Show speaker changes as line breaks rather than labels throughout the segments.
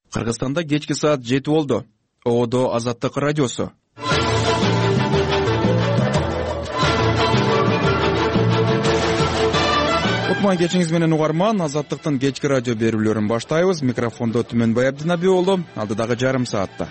Кыргызстанда кечки саат 7 болду. Оодо Азаттык радиосу. Кутман кечиңиз менен угарман, Азаттыктын кечки радио берүүлөрүн баштайбыз. Микрофондо Түмөнбай Абдынаби болду. Алдыдагы жарым саатта.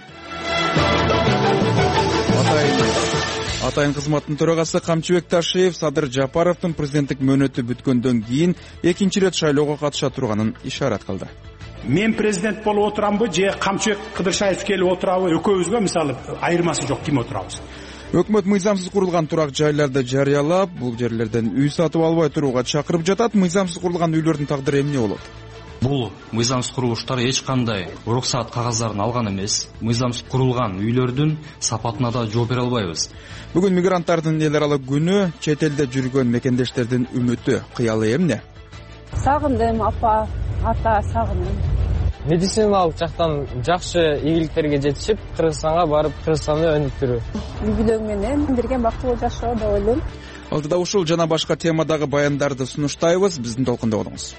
Атайын кызматтын төрагасы Камчыбек Ташиев Садыр Жапаровдун президенттик мөөнөтү бүткөндөн кийин экинчи ирет шайлоого катыша турганын ишарат кылды.
Мен президент болуп отурамбы же Камчыбек Кыдыршаев келип отурабы, экөөбүзгө мисалы айырмасы жок, ким отурабыз.
Өкмөт мыйзамсыз курулган турак жайларды жарыялап, бул жерлерден үй сатып албай турууга чакырып жатат. Мыйзамсыз курулган үйлөрдүн тагдыры эмне болот?
Бул мыйзамсыз курулуштар эч кандай уруксаат кагаздарын алган эмес. Мыйзамсыз курулган үйлөрдүн сапатына да жооп бере албайбыз.
Бүгүн мигранттардын эл аралык күнү. Чет элде жүргөн мекендештердин үмүтү, кыялы эмне?
Сагындым апа, ата сагындым.
Медициналык жактан жакшы ийгиликтерге жетишип, Кыргызстанга барып, Кыргызстанды өнүктүрүү. Үй бүлөң менен бирге бактылуу жашоо деп ойлойм.
Алдыда ушул жана башка темадагы баяндарды сунуштайбыз. Биздин толкунда болуңуз.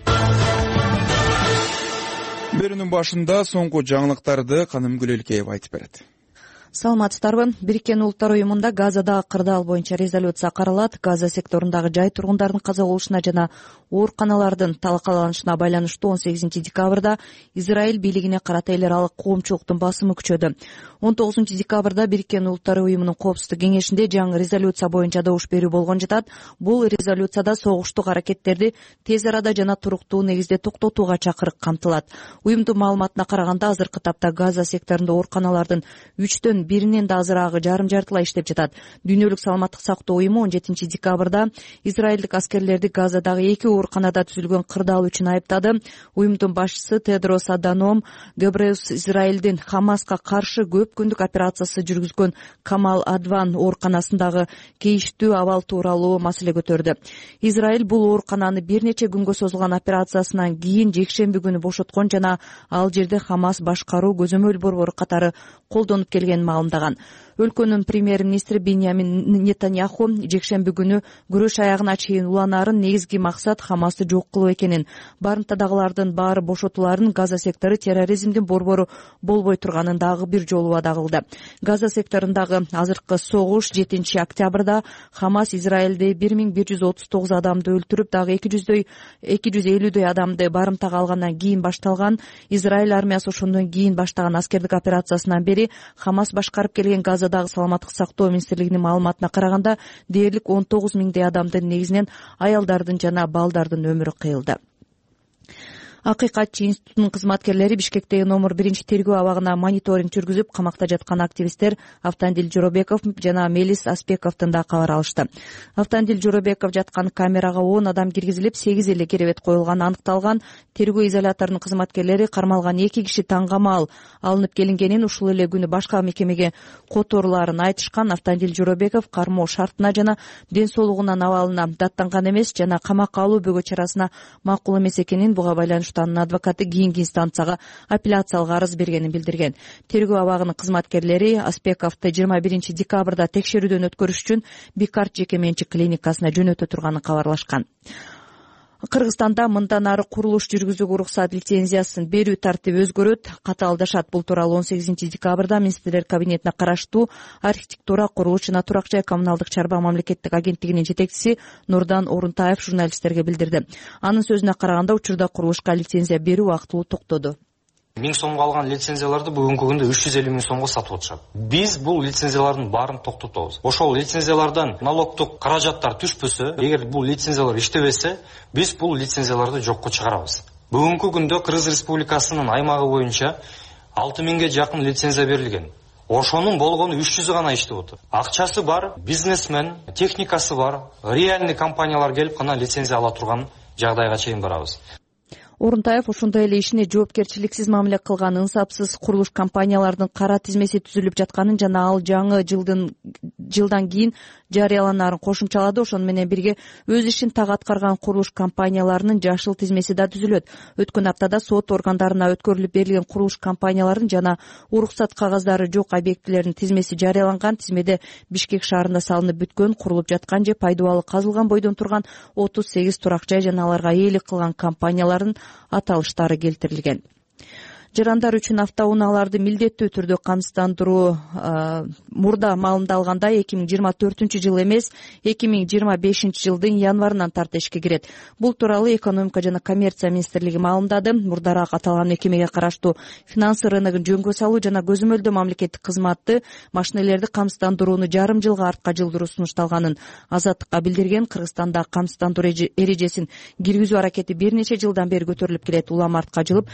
Берүүнүн башында соңку жаңылыктарды Каным Гүлөлкеева айтып берет.
Саламатсыздарбы? Бириккен Улуттар уюмунда Газадагы кырдаал боюнча резолюция каралат. Газа секторундагы жай тургундардын каза болушуна жана ооруканалардын талкаланышына байланыштуу 18 декабрда Израиль бийлигине карата эл аралык коомчулуктун басымы күчөдү. 19 декабрда Бириккен Улуттар уюмунун коопсуздук кеңешинде жаңы резолюция боюнча добуш берүү болгон жатат. Бул резолюцияда согуштук аракеттерди тез арада жана туруктуу негизде токтотууга чакырык камтылат. Уюмдун маалыматына караганда азыркы тапта Газа секторунда ооруканалардын 3төн биринен да азыраагы жарым-жартылай иштеп жатат. Дүйнөлүк саламаттык сактоо уюму 17 декабрда израилдик аскерлерди Газадагы 2 ооруканада түзүлгөн кырдаал үчүн айыптады. Уюмдун башчысы Тедрос Аданом Гебреус Израилдин Хамаска каршы көп күндүк операциясы жүргүзгөн Камал Адван ооруканасындагы кейиштүү абал тууралуу маселе көтөрдү. Израиль бул оорукананы бир нече күнгө созулган операциясынан кийин жекшемби күнү бошоткон жана ал жерде Хамас башкаруу көзөмөл борбору катары колдонуп келгенин маалымдаган. Өлкөнүн премьер-министри Биньямин Нетаньяху жекшемби күнү күрөш аягына чейин уланаарын негизги максат Хамасты жок кылуу экенин, барымтадагылардын баары бошотуларын, Газа сектору терроризмдин борбору болбой турганын дагы бир жолу вада кылды. Газа секторундагы азыркы согуш 7 октябрда Хамас Израилде 1139 адамды өлтүрүп, дагы 250 адамды барымтага алгандан кийин башталган. Израиль армиясы ошондон кийин баштаган аскердик операциясынан бери Хамас башкарып келген Газадагы саламаттык сактоо министрлигинин маалыматына караганда дээрлик 19 миңдей адамдын негизинен аялдардын жана балдардын өмүрү кыйылды. Акыйкатчы институтунун кызматкерлери Бишкектеги номер 1 тергөө абагына мониторинг жүргүзүп, камакта жаткан активисттер Автандил Жоробеков жана Мелис Аспековдун да кабар алышты. Автандил Жоробеков жаткан камерага 10 адам киргизилип, 8 эле керебет коюлганы аныкталган. Тергөө изоляторунун кызматкерлери кармалган 2 киши таңгамал алынып келингенин, ушул эле күнү башка мекемеге которуларын айтышкан. Автандил Жоробеков кармоо шартына жана ден соолугунун абалына даттанган эмес жана камакка алуу бөгө чарасына макул эмес экенин, буга байланыштуу анын адвокаты кийинки инстанцияга апелляциялык арыз бергенин билдирген. Тергөө абагынын кызматкерлери Аспековду 21 декабрда текшерүүдөн өткөрүш үчүн Бикарт жеке менчик клиникасына жөнөтө турганын кабарлашкан. Кыргызстанда мындан ары курулуш жүргүзүүгө уруксат лицензиясын берүү тартиби өзгөрөт. Катаалдашат. Бул тууралуу 18 декабрда министрлер кабинетине караштуу архитектура, курулуш жана турак жай коммуналдык чарба мамлекеттик агенттигинин жетекчиси Нурдан Орунтаев журналисттерге билдирди. Анын сөзүнө караганда, учурда курулушка лицензия берүү актылуу токтоду.
1000 сомго алган лицензияларды бүгүнкү күндө 350 000 сомго сатып атышат. Биз бул лицензиялардын баарын токтотобуз. Ошол лицензиялардан налогдук каражаттар түшпөсө, эгер бул лицензиялар иштебесе, биз бул лицензияларды жокко чыгарабыз. Бүгүнкү күндө Кыргыз Республикасынын аймагы боюнча 6000ге жакын лицензия берилген. Ошонун болгону 300 гана иштеп отур. Акчасы бар, бизнесмен, техникасы бар, реальный компаниялар келип гана лицензия ала турган жагдайга чейин барабыз.
Орунтаев ошондой эле ишине жоопкерчиликсиз мамиле кылган инсапсыз курулуш компаниялардын кара тизмеси түзүлүп жатканын жана ал жаңы жылдан кийин жарыяланаарын кошумчалады. Ошону менен бирге өз ишин так аткарган курулуш компанияларынын жашыл тизмеси да түзүлөт. Өткөн аптада сот органдарына өткөрүлүп берилген курулуш компанияларынын жана уруксат кагаздары жок объектилердин тизмеси жарыяланган. Тизмеде Бишкек шаарында салынып бүткөн, курулуп жаткан же пайдубалы казылган бойдон турган 38 турак жай жана аларга ээлик кылган компаниялардын аталыштары келтирилген. жарандар үчүн автоунааларды милдеттүү түрдө камсыздандыруу мурда маалымдалганда 2024 жыл эмес 2025 жылдын январынан тарта ишке кирет. Бул тууралуу экономика жана коммерция министрлиги маалымдады. Мурдараак аталган мекемеге караштуу финансы рыногун жөнгө салуу жана көзөмөлдөө мамлекеттик кызматты машинелерди камсыздандырууну жарым жылга артка жылдыруу сунушталганын Азаттыкка билдирген. Кыргызстанда камсыздандыруу эрежесин киргизүү аракети бир нече жылдан бери көтөрүлүп келет. Улам артка жылып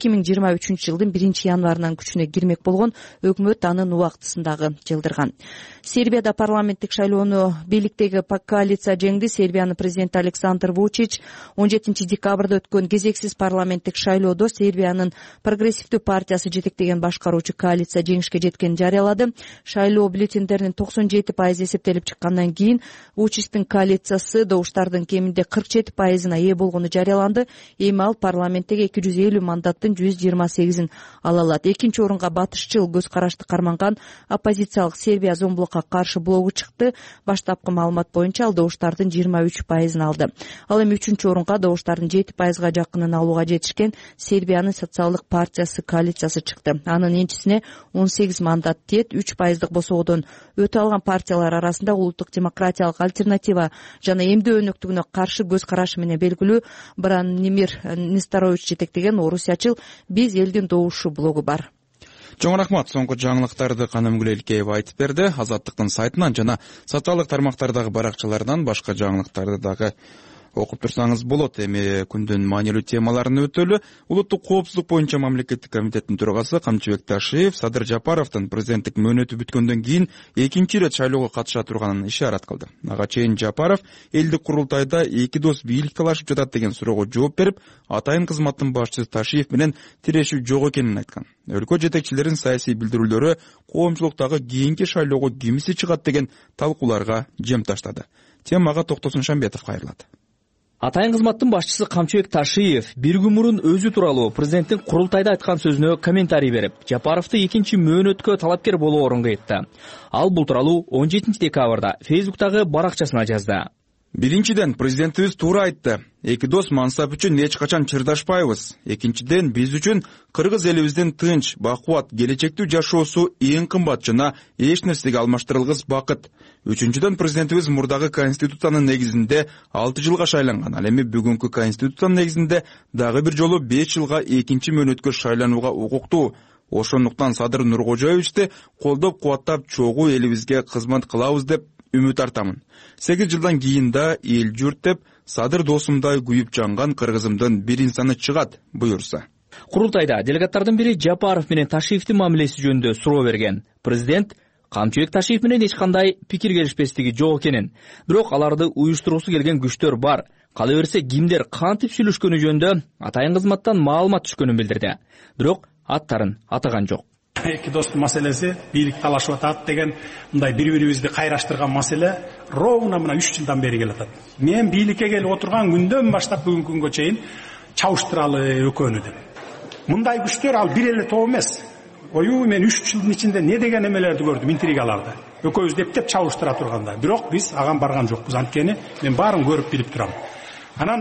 2023 жылдын 1-январынан күчүнө кирмек болгон өкмөт анын убактысындагы жылдырган. Сербияда парламенттик шайлоону бийликтеги коалиция жеңди. Сербиянын президенти Александр Вучич 17 декабрда өткөн кезексиз парламенттик шайлоодо Сербиянын прогрессивдүү партиясы жетектеген башкаруучу коалиция жеңишке жеткенин жарыялады. Шайлоо бюллетендеринин 97% эсептелип чыккандан кийин Вучичтин коалициясы добуштардын кеминде 47%-на ээ болгону жарыяланды. Эми ал парламенттеги 250 мандаттын 128-ин ала алат. Экинчи орунга батышчыл көз карашты карманган оппозициялык Сербия зомбулукка каршы блогу чыкты. Баштапкы маалымат боюнча ал добуштардын 23%-ын алды. Ал эми 3-чү орунга добуштардын 7%-га жакынын алууга жетишкен Сербиянын социалдык партиясы коалициясы чыкты. Анын энчисине 18 мандат тиет. 3%дык босоодон өтө алган партиялар арасында улуттук демократиялык альтернатива жана эмдөө өнөктүгүнө каршы көз карашы менен белгилүү Бранимир Несторович жетектеген орусиячыл «Биз элдин добушу» блогу бар.
Чоң рахмат. Соңку жаңылыктарды Каным Гүлелкеева айтып берди. Азаттыктын сайтынан жана социалдык тармактардагы баракчаларынан башка жаңылыктарды дагы окуп турсаңыз болот. Эми күндүн маанилүү темаларын өтөлү. Улуттук коопсуздук боюнча мамлекеттик комитеттин төрагасы Камчыбек Ташиев Садыр Жапаровдун президенттик мөөнөтү бүткөндөн кийин экинчи ирет шайлоого катыша турганын ишарат кылды. Ага чейин Жапаров элдик курултайда эки дос бийлик талашып жатат деген суроого жооп берип, атайын кызматтын башчысы Ташиев менен тирешүү жок экенин айткан. Өлкө жетекчилеринин саясий билдирүүлөрү коомчулуктагы кийинки шайлоого кимиси чыгат деген талкууларга жем таштады. Темага Токтосун Шамбетов кайрылат.
Атайын кызматтын башчысы Камчыбек Ташиев бир күн мурун өзү тууралуу президенттин курултайда айткан сөзүнө комментарий берип, Жапаровду экинчи мөөнөткө талапкер болуу орунга этти. Ал бул тууралуу 17 декабрда Фейсбуктагы баракчасына жазды.
Биринчиден, президентибиз туура айтты. Эки дос мансап үчүн эч качан чырдашпайбыз. Экинчиден, биз үчүн кыргыз элибиздин тынч, бакубат, келечектүү жашоосу эң кымбат жана эч нерсеге алмаштырылгыс бакыт. Үчүнчүдөн, президентибиз мурдагы конституциянын негизинде 6 жылга шайланган. Ал эми бүгүнкү конституциянын негизинде дагы бир жолу 5 жылга экинчи мөөнөткө шайланууга укуктуу. Ошондуктан Садыр Нуркожоевичти колдоп кубаттап чогуу элибизге кызмат кылабыз деп үмүт артамын. 8 жылдан кийин да эл журт деп Садыр досумдай күйүп жанган кыргызымдын бир инсаны чыгат буюрса.
Курултайда делегаттардын бири Жапаров менен Ташиевдин мамилеси жөнүндө суроо берген. Президент Камчыбек Ташиев менен эч кандай пикир келишпестиги жок экенин, бирок аларды уюштургусу келген күчтөр бар. Кала берсе кимдер кантип сүйлөшкөнү жөнүндө атайын кызматтан маалымат түшкөнүн билдирди. Бирок аттарын атаган жок.
Эки достун маселеси бийлик талашып атат деген мындай бири-бирибизди кайраштырган маселе ровно мына 3 жылдан бери келатат. Мен бийликке келип отурган күндөн баштап бүгүнкү күнгө чейин чабыштыралы экөөнү деп. Мындай күчтөр ал бир эле топ эмес. Мен 3 жылдын ичинде не деген эмелерди көрдүм, интригаларды. Экөөбүз деп чабыштыра турганда. Бирок биз аган барган жокпуз. Анткени мен баарын көрүп билип турам. Анан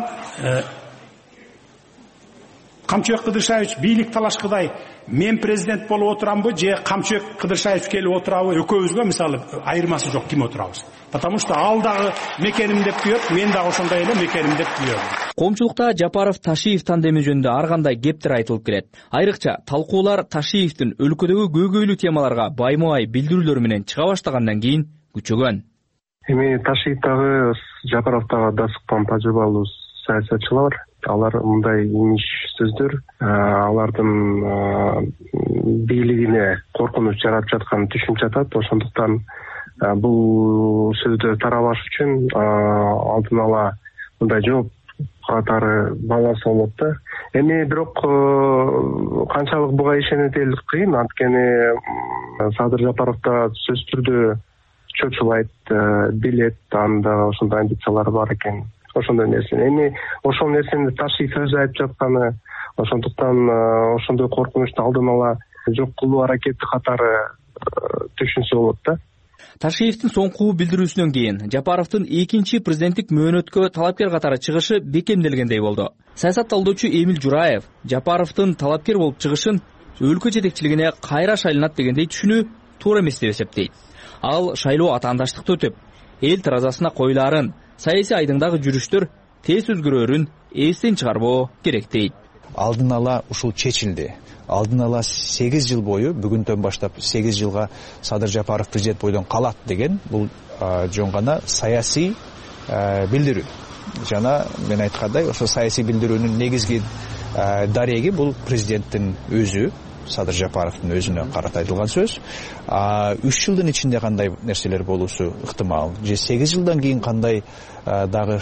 Камчыбек Кыдыршаевич бийлик талашкыдай мен президент болуп отурамбы же Камчыбек Кыдыршаевич келип отурабы, экөөбүзгө мисалы айырмасы жок, ким отурабыз. Потому что ал дагы мекеним деп күйөт, мен дагы ошондой эле мекеним деп күйөм.
Коомчулукта Жапаров Ташиев тандеми жөнүндө ар кандай кептер айтылып келет. Айрыкча талкуулар Ташиевдин өлкөдөгү көйгөйлүү темаларга байма-бай билдирүүлөр менен чыга баштагандан кийин күчөгөн.
Эми Ташиевдагы Жапаровдагы да сыккан тажрыйбалуу саясатчылар, алар мындай имиш сөздөр алардын бийлигине коркунуч жаратып жатканын түшүнүп жатат. Ошондуктан бул сөздөр тарабаш үчүн алдын ала мындай жооп катары баланса болот да. Эми бирок канчалык буга ишенетелик кыйын, анткени Садыр Жапаров да сөзсүз түрдө чочулайт, билет, анда ошондой амбициялары бар экен. Ошондой нерсе. Эми ошол нерсени Ташиев өзү айтып жатканы, ошондуктан ошондой коркунучту алдын ала жок кылуу аракети катары түшүнсө болот да.
Ташиевдин соңку билдирүүсүнөн кийин Жапаровдун экинчи президенттик мөөнөткө талапкер катары чыгышы бекемделгендей болду. Саясат талдоочу Эмил Жураев Жапаровдун талапкер болуп чыгышын өлкө жетекчилигине кайра шайланат дегендей түшүнүү туура эмес деп эсептейт. Ал шайлоо атаандаштыкта өтүп, эл таразасына коюлаарын, саясий айдыңдагы жүрүштөр тез өзгөрөөрүн эстен чыгарбоо керек дейт.
Алдын ала ушул чечилди. Алдын ала 8 жыл бою, бүгүндөн баштап 8 жылга Садыр Жапаров президент бойдон калат деген бул жөн гана саясий билдирүү. Жана мен айткандай, ошо саясий билдирүүнүн негизги дареги бул президенттин өзү, Садыр Жапаровдун өзүнө карата айтылган сөз. 3 жылдын ичинде кандай нерселер болуусу ыктымал. Же 8 жылдан кийин кандай дагы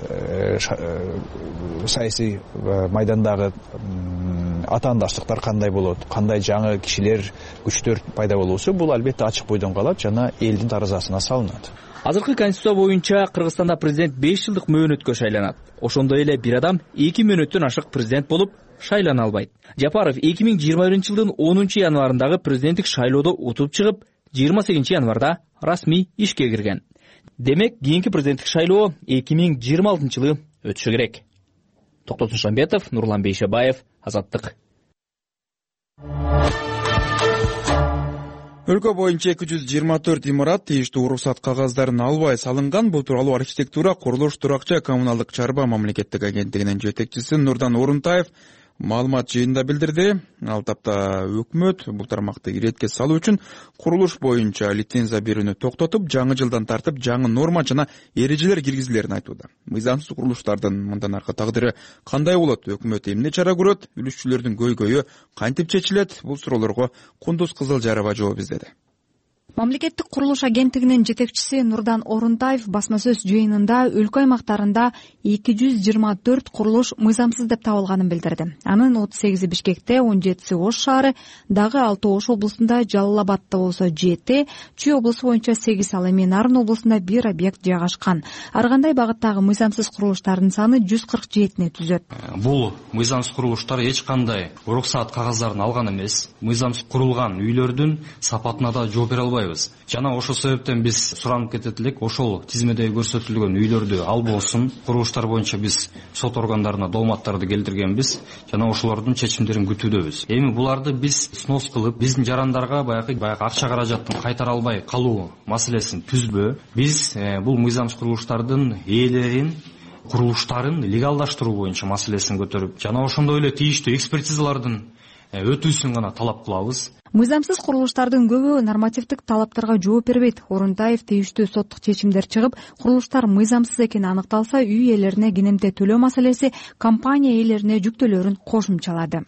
саясий майдандагы атаандаштыктар кандай болот, кандай жаңы кишилер, күчтөр пайда болуусу бул албетте ачык бойдон калат жана элдин таразасына салынат.
Азыркы конституция боюнча Кыргызстанда президент 5 жылдык мөөнөткө шайланат. Ошондой эле бир адам 2 мөөнөттөн ашык президент болуп шайлана албайт. Жапаров 2021-жылдын 10 январындагы президенттик шайлоодо утуп чыгып, 28 январда расмий ишке кирген. Демек, кийинки президенттик шайлоо 2026-жылы өтүшү керек. Токтотун Шамбетов, Нурлан Бейшебаев, Азаттык.
Өлкө боюнча 224 имарат тийиштүү уруксат кагаздарын албай салынган. Бул тууралуу архитектура, курулуш, туракчы коммуналдык чарба мамлекеттик агенттигинин жетекчиси Нурдан Орунтаев маалымат жыйынында билдирди. Ал тапта өкмөт бул тармакты иретке салуу үчүн курулуш боюнча лицензия берүүнү токтотуп, жаңы жылдан тартып жаңы норма жана эрежелер киргизилерин айтууда. Мыйзамсыз курулуштардын мындан аркы тагдыры кандай болот? Өкмөт эмне чара көрөт? Үлүшчүлөрдүн көйгөйү кантип чечилет? Бул суроолорго Кундуз Кызылжарова жооп издеди.
Мамлекеттик курулуш агенттигинин жетекчиси Нурдан Орунтаев басма сөз жыйынында өлкө аймактарында 224 курулуш мыйзамсыз деп табылганын билдирди. Анын 38 Бишкекте, 17 Ош шаары, дагы 6 Ош облусунда, Жалал Абадта болсо 7, Чүй облусу боюнча 8, ал эми Нарын облусунда 1 объект жайгашкан. Ар кандай багыттагы мыйзамсыз курулуштардын саны 147-ни түзөт.
Бул мыйзамсыз курулуштар эч кандай уруксат кагаздарын алган эмес. Мыйзамсыз курулган үйлөрдүн сапатына да жооп бере албайбыз. Жана ошол себептен биз суранып кетет элек, ошол тизмеде көрсөтүлгөн үйлөрдү албосун. Курулуштар боюнча биз сот органдарына дооматтарды келтиргенбиз жана ошолордун чечимдерин күтүүдөбүз. Эми буларды биз снос кылып, биздин жарандарга баягы акча каражаттын кайтара албай калуу маселесин түзбө. Биз бул мыйзамсыз курулуштардын ээлерин, курулуштарын легалдаштыруу боюнча маселесин көтөрүп, жана ошондой эле тийиштүү экспертизалардын өтүүсүн гана талап кылабыз.
Мыйзамсыз курулуштардын көбү нормативдик талаптарга жооп бербейт. Орунтаев тийиштүү соттук чечимдер чыгып, курулуштар мыйзамсыз экени аныкталса, үй ээлерине кенемте төлөө маселеси компания ээлерине жүктөөлөрүн кошумчалады.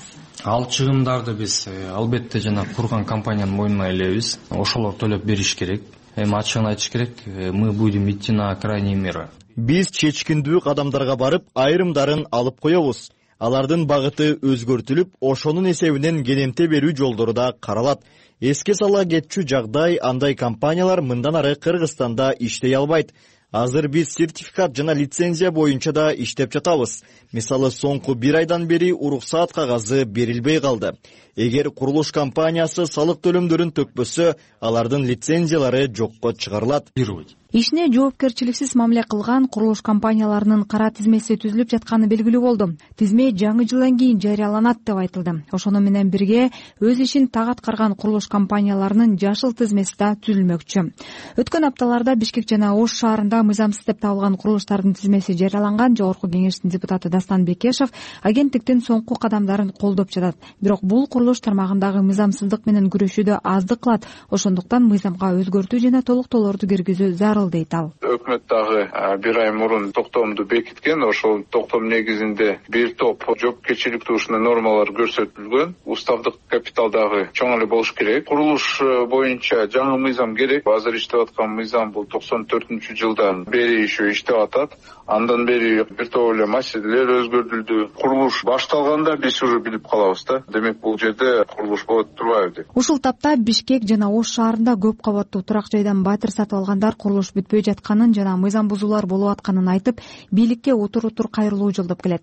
Ал чыгымдарды биз албетте жана курган компаниянын мойнуна илебиз. Ошолор төлөп бериш керек. Эми ачыгын айтыш керек, мы будем идти на крайние меры.
Биз чечкиндүү кадамдарга барып, айрымдарын алып коебуз. Алардын багыты өзгөртүлүп, ошонун эсебинен кенемте берүү жолдору да каралат. Эске сала кетчү жагдай, андай компаниялар мындан ары Кыргызстанда иштей албайт. Азыр биз сертификат жана лицензия боюнча да иштеп жатабыз. Мисалы, соңку 1 айдан бери уруксаат кагазы берилбей калды. Эгер курулуш компаниясы салык төлөмдөрүн төкпөсө, алардын лицензиялары жокко чыгарылат.
Ишине жоопкерчиликсиз мамиле кылган курулуш компанияларынын кара тизмеси түзүлүп жатканы белгилүү болду. Тизме жаңы жылдан кийин жарыяланат деп айтылды. Ошону менен бирге өз ишин так аткарган курулуш компанияларынын жашыл тизмеси да түзүлмөкчү. Өткөн апталарда Бишкек жана Ош шаарында мыйзамсыз деп табылган курулуштардын тизмеси жарыяланган. Жогорку кеңештин депутаты Дастан Бекешев агенттиктин соңку кадамдарын колдоп жатат. Бирок бул курулуш тармагындагы мыйзамсыздык менен күрөшүүдө аздык кылат. Ошондуктан мыйзамга өзгөртүү жана толуктоолорду киргизүү зарыл дейт ал.
Өкмөт дагы 1 ай мурун токтомду бекиткен. Ошол токтом негизинде бир топ жоопкерчиликтүү ушундай нормалар көрсөтүлгөн. Уставдык капитал дагы чоң эле болуш керек. Курулуш боюнча жаңы мыйзам керек. Азыр иштеп аткан мыйзам бул 94-жылдан бери иштеп атат. Андан бери бир топ эле маселелер өзгөртүлдү. Курулуш башталганда биз уже билип калабыз да. Демек бул жерде курулуш болот турбайбы деп.
Ушул тапта Бишкек жана Ош шаарында көп кабаттуу турак жайдан батир сатып алгандар курулуш бүтпөй жатканын жана мыйзам бузуулар болуп атканын айтып, бийликке утур кайрылуу жолдоп келет.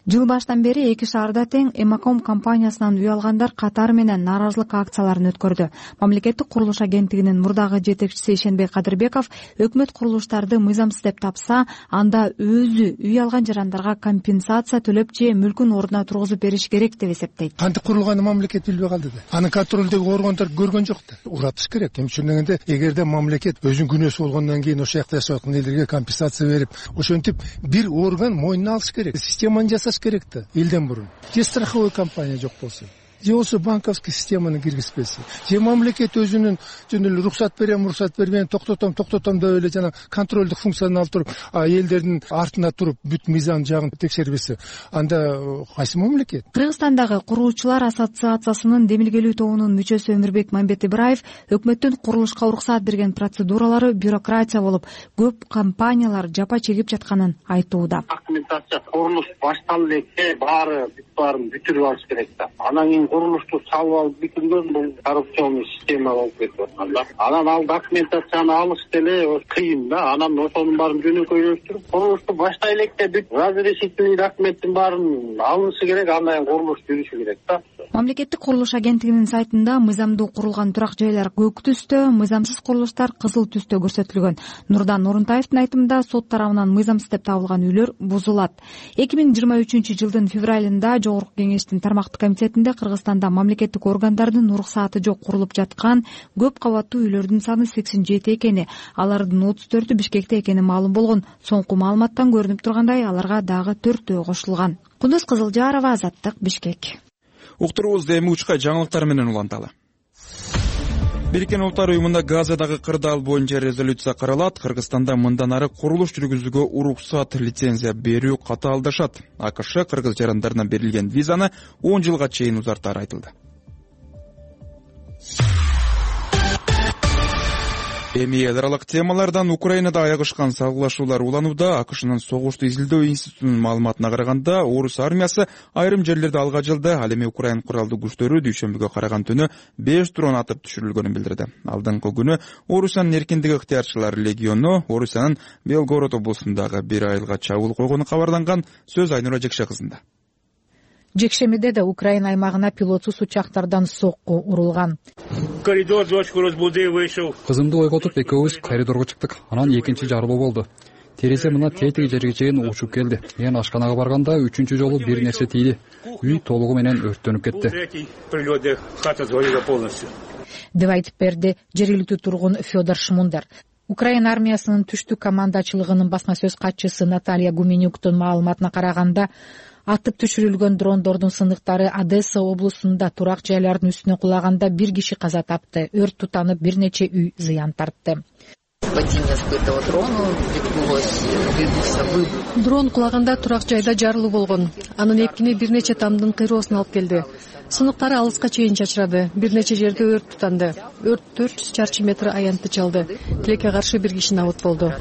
Жыл баштан бери эки шаарда тең Эмаком компаниясынан үй алгандар катары менен нааразылык акцияларын өткөрдү. Мамлекеттик курулуш агенттигинин мурдагы жетекчиси Ишенбей Кадырбеков өкмөт курулуштарды мыйзамсыз деп тапса, анда өзү үй алган жарандарга компенсация төлөп же мүлкүн ордуна тургузуп бериш керек деп эсептейт.
Кантип курулганын мамлекет билбей калды да. Анын контролдөгү органдар көргөн жок да. Уратыш керек. Эмне дегенде, эгерде мамлекет өзүнүн күнөөсү болгондон кийин ошол жакта жашап аткан элдерге компенсация берип, ошентип бир орган мойнуна алыш керек. Системаны жасаш керек да, элден мурун. Же страховой компания жок болсо, же болсо банковский системаны киргизбесе, же мамлекет өзүнүн жөн эле уруксат бербейм, токтотом деп эле жана контролдук функцияны алып туруп, элдердин артына туруп бүт мыйзам жагын текшербесе, анда кайсы мамлекет?
Кыргызстандагы курулуучулар ассоциациясынын демилгелүү тобунун мүчөсү Өмүрбек Мамбет Ибраев өкмөттүн курулушка уруксат берген процедуралары бюрократия болуп, көп компаниялар жапа чегип жатканын айтууда.
Документация курулуш башталып электе баарын бүтүрүп алыш керек да. Анан кийин курулушту салып алып бүтүргөн бул коррупционный система болуп кетип аткан да. Анан ал документацияны алыш деле кыйын да. Анан ошонун баарын жөнөкөйлөштүрүп, курулушту баштай электе бүт разрешительный документтин баарын алынышы керек, андан кийин курулуш жүрүшү керек да.
Мамлекеттик курулуш агенттигинин сайтында мыйзамдуу курулган турак жайлар көк түстө, мыйзамсыз курулуштар кызыл түстө көрсөтүлгөн. Нурдан Нурунтаевдин айтымында сот тарабынан мыйзамсыз деп табылган үйлөр бузулат. 2023 жылдын февралында Жогорку кеңештин тармактык комитетинде Кыргызстанда мамлекеттик органдардын уруксаты жок курулуп жаткан көп кабаттуу үйлөрдүн саны 87 экени, алардын 34-ü Бишкекте экени маалым болгон. Соңку маалыматтан көрүнүп тургандай, аларга дагы 4-өө кошулган. Кундуз Кызылжарова, Азаттык, Бишкек.
Уктуруубузду эми учка жаңылыктар менен уланталы. Бириккен Улуттар уюмунда Газадагы кырдаал боюнча резолюция каралат. Кыргызстанда мындан ары курулуш жүргүзүүгө уруксат, лицензия берүү катаалдашат. АКШ кыргыз жарандарына берилген визаны 10 жылга чейин узартары айтылды. Эми эл аралык темалардан Украинада аягышкан салгылашуулар уланууда. АКШнын согушту изилдөө институтунун маалыматына караганда, орус армиясы айрым жерлерде алга жылды. Ал эми Украин куралдуу күчтөрү дүйшөмбүгө караган түнү 5 дрон атып түшүрүлгөнүн билдирди. Алдыңкы күнү Орусиянын эркиндик ыктыярчылар легиону Орусиянын Белгород облусундагы бир айылга чабуул койгону кабарланган. Сөз Айнура Жекше кызында.
Жекшемиде да Украина аймагына пилотсуз учактардан сокку урулган.
Кызымды ойготуп экөөбүз коридорго чыктык. Анан экинчи жарылуу болду. Терезе мына тетиги жерге чейин учуп келди. Мен ашканага барганда 3-чү жолу бир нерсе тийди. Үй толугу менен өрттөнүп кетти.
Деп айтып берди жергиликтүү тургун Федор Шмундар. Украина армиясынын түштүк командачылыгынын басма сөз катчысы Наталья Гуменюктун маалыматына караганда, атып түшүрүлгөн дрондордун сындыктары Одесса облусунда турак жайлардын үстүнө кулаганда бир киши каза тапты. Өрт тутанып бир нече үй зыян тартты.
Дрон кулаганда турак жайда жарылуу болгон. Анын эпкини бир нече тамдын кыйроосуна алып келди. Сыныктары алыска чейин чачырады. Бир нече жерде өрт тутанды. Өрт 400 чарчы метр аянтты чалды. Тилекке каршы бир киши набыт болду.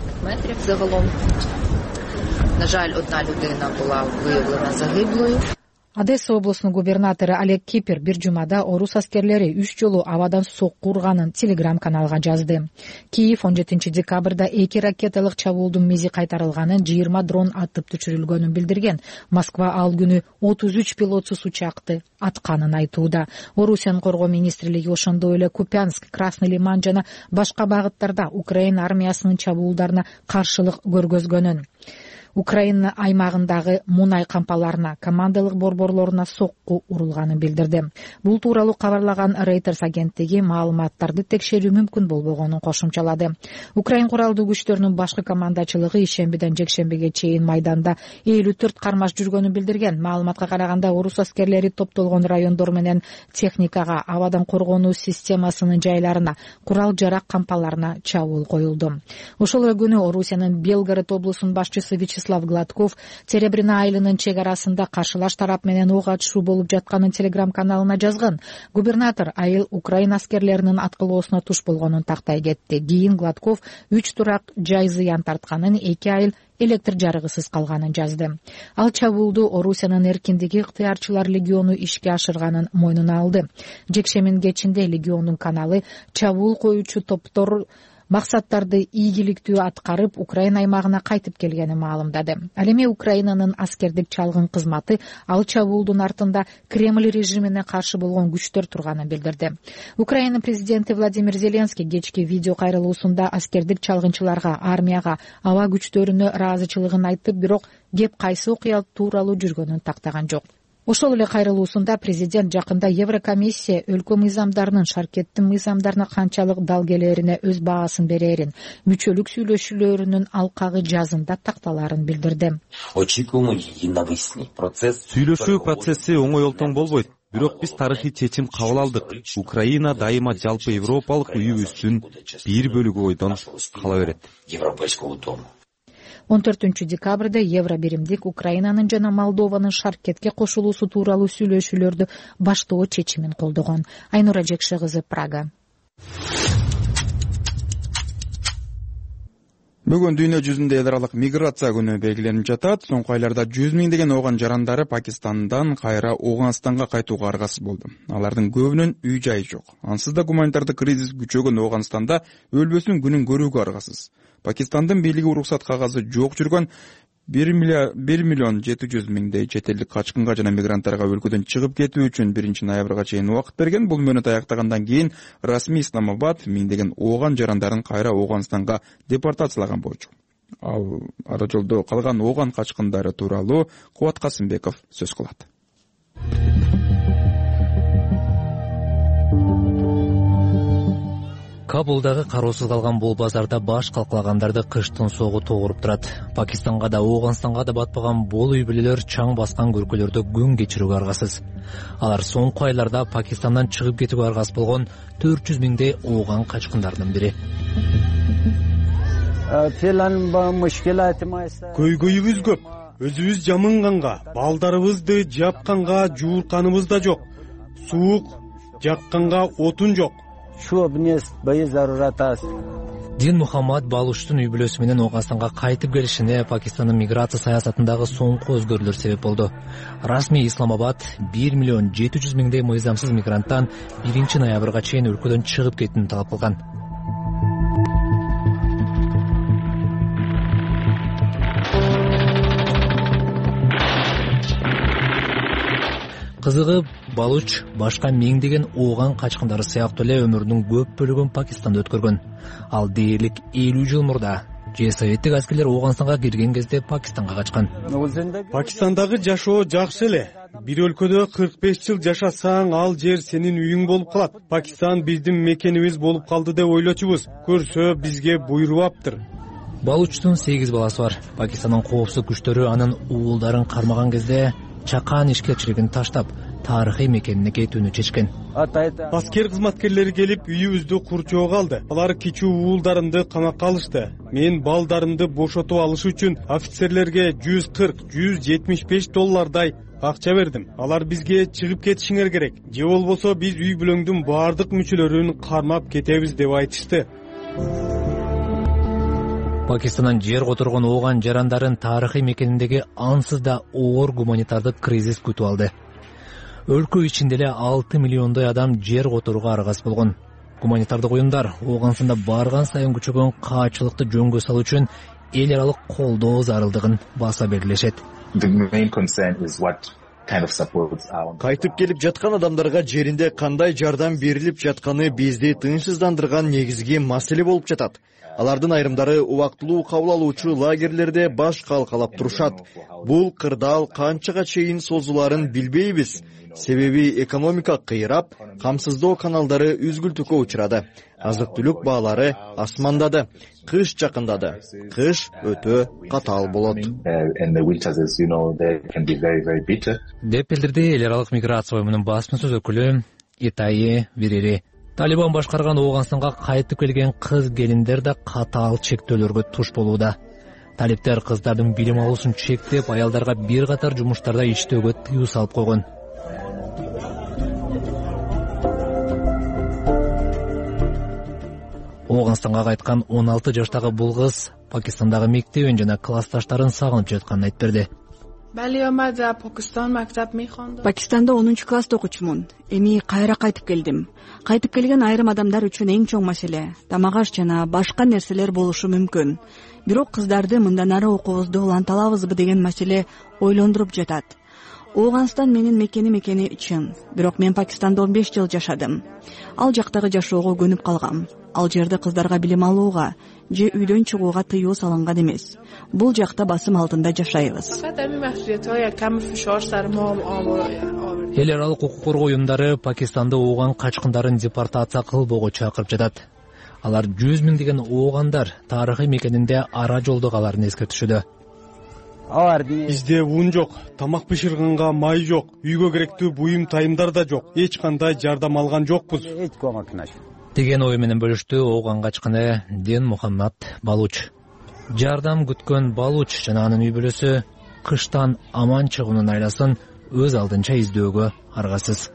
На жаль, одна людина була виявлена загиблою. Одесса облусунун губернатору Олег Кипер бир жумада орус аскерлери 3 жолу абадан сокку урганын телеграм-каналга жазды. Киев 17 декабрда 2 ракеталык чабуулдун мизи кайтарылганын, 20 дрон атып түшүрүлгөнүн билдирген. Москва ал күнү 33 пилотсуз учакты атканын айтууда. Орусиянын коргоо министрлиги ошондой эле Купянск, Красный Лиман жана башка багыттарда Украина армиясынын чабуулдарына каршылык көргөзгөнүн, Украина аймагындагы мунай кампаларына, командалык борборлоруна сокку урулганын билдирди. Бул тууралуу кабарлаган Reuters агенттиги маалыматтарды текшерүү мүмкүн болбогонун кошумчалады. Украин куралдуу күчтөрүнүн башкы командачылыгы ишембиден жекшембиге чейин майданда 54 кармаш жүргөнүн билдирген. Маалыматка караганда орус аскерлери топтолгон райондор менен техникага, абадан коргонуу системасынын жайларына, курал жарак кампаларына чабуул коюлду. Ошол эле күнү Орусиянын Белгород облусунун башчысы Вячеслав Гладков Серебряный айылынын чек арасында каршылаш тарап менен ок атышуу болуп жатканын телеграм-каналына жазган. Губернатор айыл Украина аскерлеринин аткылоосуна туш болгонун тактай кетти. Кийин Гладков 3 турак жай зыян тартканын, 2 айыл электр жарыгысыз калганын жазды. Ал чабуулду Орусиянын эркиндиги ыктыярчылар легиону ишке ашырганын мойнуна алды. Жекшемин кечинде легиондун каналы чабуул коюучу топтор максаттарды ийгиликтүү аткарып Украина аймагына кайтып келгени маалымдады. Ал эми Украинанын аскердик чалгын кызматы ал чабуулдун артында Кремль режимине каршы болгон күчтөр турганын билдирди. Украина президенти Владимир Зеленский кечки видео кайрылуусунда аскердик чалгынчыларга, армияга, аба күчтөрүнө ыраазычылыгын айтып, бирок кеп кайсы окуя тууралуу жүргөнүн тактаган жок. Ошол эле кайрылуусунда президент жакында Еврокомиссия өлкө мыйзамдарынын шаркеттин мыйзамдарына канчалык дал келерине өз баасын берерин, мүчөлүк сүйлөшүүлөрүнүн алкагы жазында такталарын билдирди.
Сүйлөшүү процесси оңой олтоң болбойт. Бирок биз тарыхый чечим кабыл алдык. Украина дайыма жалпы европалык үйүбүздүн бир бөлүгү бойдон кала берет.
14 декабрда Евробиримдик Украинанын жана Молдованын шаркетке кошулуусу тууралуу сүйлөшүүлөрдү баштоо чечимин колдогон. Айнура Жекше кызы, Прага.
Бүгүн дүйнө жүзүндө эл аралык миграция күнү белгиленип жатат. Соңку айларда 100 миңдеген ооган жарандары Пакистандан кайра Ооганстанга кайтууга аргасыз болду. Алардын көбүнүн үй жайы жок. Ансыз да гуманитардык кризис күчөгөн Ооганстанда өлбөсүн күнүн көрүүгө аргасыз. Пакистандын бийлиги уруксат кагазы жок жүргөн 1,7 чет элдик качкынга жана мигранттарга өлкөдөн чыгып кетүү үчүн 1 ноябрга чейин убакыт берген. Бул мөөнөт аяктагандан кийин расмий Исламабад миңдеген ооган жарандарын кайра Ооганстанга депортациялаган болчу. Ал ара жолдо калган ооган качкындары тууралуу Кубат Касымбеков сөз кылат.
Кабулдагы кароосуз калган бул базарда баш калкалагандарды кыштын соогу тогуруп турат. Пакистанга да, Ооганстанга да батпаган бул үй бүлөлөр чаң баскан көркөлөрдө күн кечирүүгө аргасыз. Алар соңку айларда Пакистандан чыгып кетүүгө аргасыз болгон 400 миңдей ооган качкындарынын бири.
Көйгөйүбүз көп. Өзүбүз жамынганга, балдарыбызды жапканга жуурканыбыз да жок. Суук жакканга отун жок.
Дин Мухаммад Балуштун үй бүлөсү менен Ооганстанга кайтып келишине Пакистандын миграция саясатындагы соңку өзгөрүүлөр себеп болду. Расмий Исламабад 1,7 миңдей мыйзамсыз мигранттан 1 ноябрга чейин өлкөдөн чыгып кетүүнү талап кылган. Кызыгы, Балуч башка миңдеген ооган качкындары сыяктуу эле өмүрүнүн көп бөлүгүн Пакистанда өткөргөн. Ал дээрлик 50 жыл мурда же советтик аскерлер Ооганстанга кирген кезде Пакистанга качкан.
Пакистандагы жашоо жакшы эле. Бир өлкөдө 45 жыл жашасаң, ал жер сенин үйүң болуп калат. Пакистан биздин мекенибиз болуп калды деп ойлочубуз. Көрсө бизге буйрубаптыр.
Балучтун 8 баласы бар. Пакистандын коопсуздук күчтөрү анын уулдарын кармаган кезде чакан ишкерчилигин таштап, тарыхый мекенине кетүүнү чечкен.
Аскер кызматкерлери келип үйүбүздү курчоого алды. Алар кичүү уулдарымды камакка алышты. Мен балдарымды бошотуп алыш үчүн офицерлерге $140-175 акча бердим. Алар бизге чыгып кетишиңер керек. Же болбосо биз үй бүлөңдүн баардык мүчөлөрүн кармап кетебиз деп айтышты.
Пакистандан жер которгон ооган жарандарын тарыхый мекениндеги ансыз да оор гуманитардык кризис күтүп алды. Өлкө ичинде эле 6 миллиондой адам жер которууга аргасыз болгон. Гуманитардык уюмдар Ооганстанда барган сайын күчөгөн каачылыкты жөнгө салуу үчүн эл аралык колдоо зарылдыгын баса белгилешет.
Кайтып келип жаткан адамдарга жеринде кандай жардам берилип жатканы бизди тынчсыздандырган негизги маселе болуп жатат. Алардын айрымдары убактылуу кабыл алуучу лагерлерде баш калкалап турушат. Бул кырдаал канчага чейин созуларын билбейбиз. Себеби экономика кыйрап, камсыздоо каналдары үзгүлтүккө учурады. Азык-түлүк баалары асмандады. Кыш жакындады. Кыш өтө катаал болот.
Деп билдирди эл аралык миграция уюмунун басма сөз өкүлү Итайи Вирири. Талибан башкарган Ооганстанга кайтып келген кыз келиндер да катаал чектөөлөргө туш болууда. Талиптер кыздардын билим алуусун чектеп, аялдарга бир катар жумуштарда иштөөгө тыюу салып койгон. Ооганстанга кайткан 16 жаштагы бул кыз Пакистандагы мектебин жана классташтарын сагынып жатканын айтып берди.
Пакистанда 10-класста окучумун. Эми кайра кайтып келдим. Кайтып келген айрым адамдар үчүн эң чоң маселе тамак аш жана башка нерселер болушу мүмкүн. Бирок кыздарды мындан ары окуубузду уланталабызбы деген маселе ойлондуруп жатат. Ооганстан менин мекеним экени чын. Бирок мен Пакистанда 15 жыл жашадым. Ал жактагы жашоого көнүп калгам. Ал жерде кыздарга билим алууга же үйдөн чыгууга тыюу салынган эмес. Бул жакта басым алдында жашайбыз.
Эл аралык укук коргоо уюмдары Пакистанда ооган качкындарын депортация кылбоого чакырып жатат. Алар 100 миңдеген оогандар тарыхый мекенинде ара жолдо каларын эскертишүүдө.
Бизде ун жок, тамак бышырганга май жок, үйгө керектүү буюм тайымдар да жок. Эч кандай жардам алган жокпуз.
Деген ой менен бөлүштү ооган качкыны Ден Мухаммад Балуч. Жардам күткөн Балуч жана анын үй бүлөсү кыштан аман чыгуунун айласын өз алдынча издөөгө аргасыз.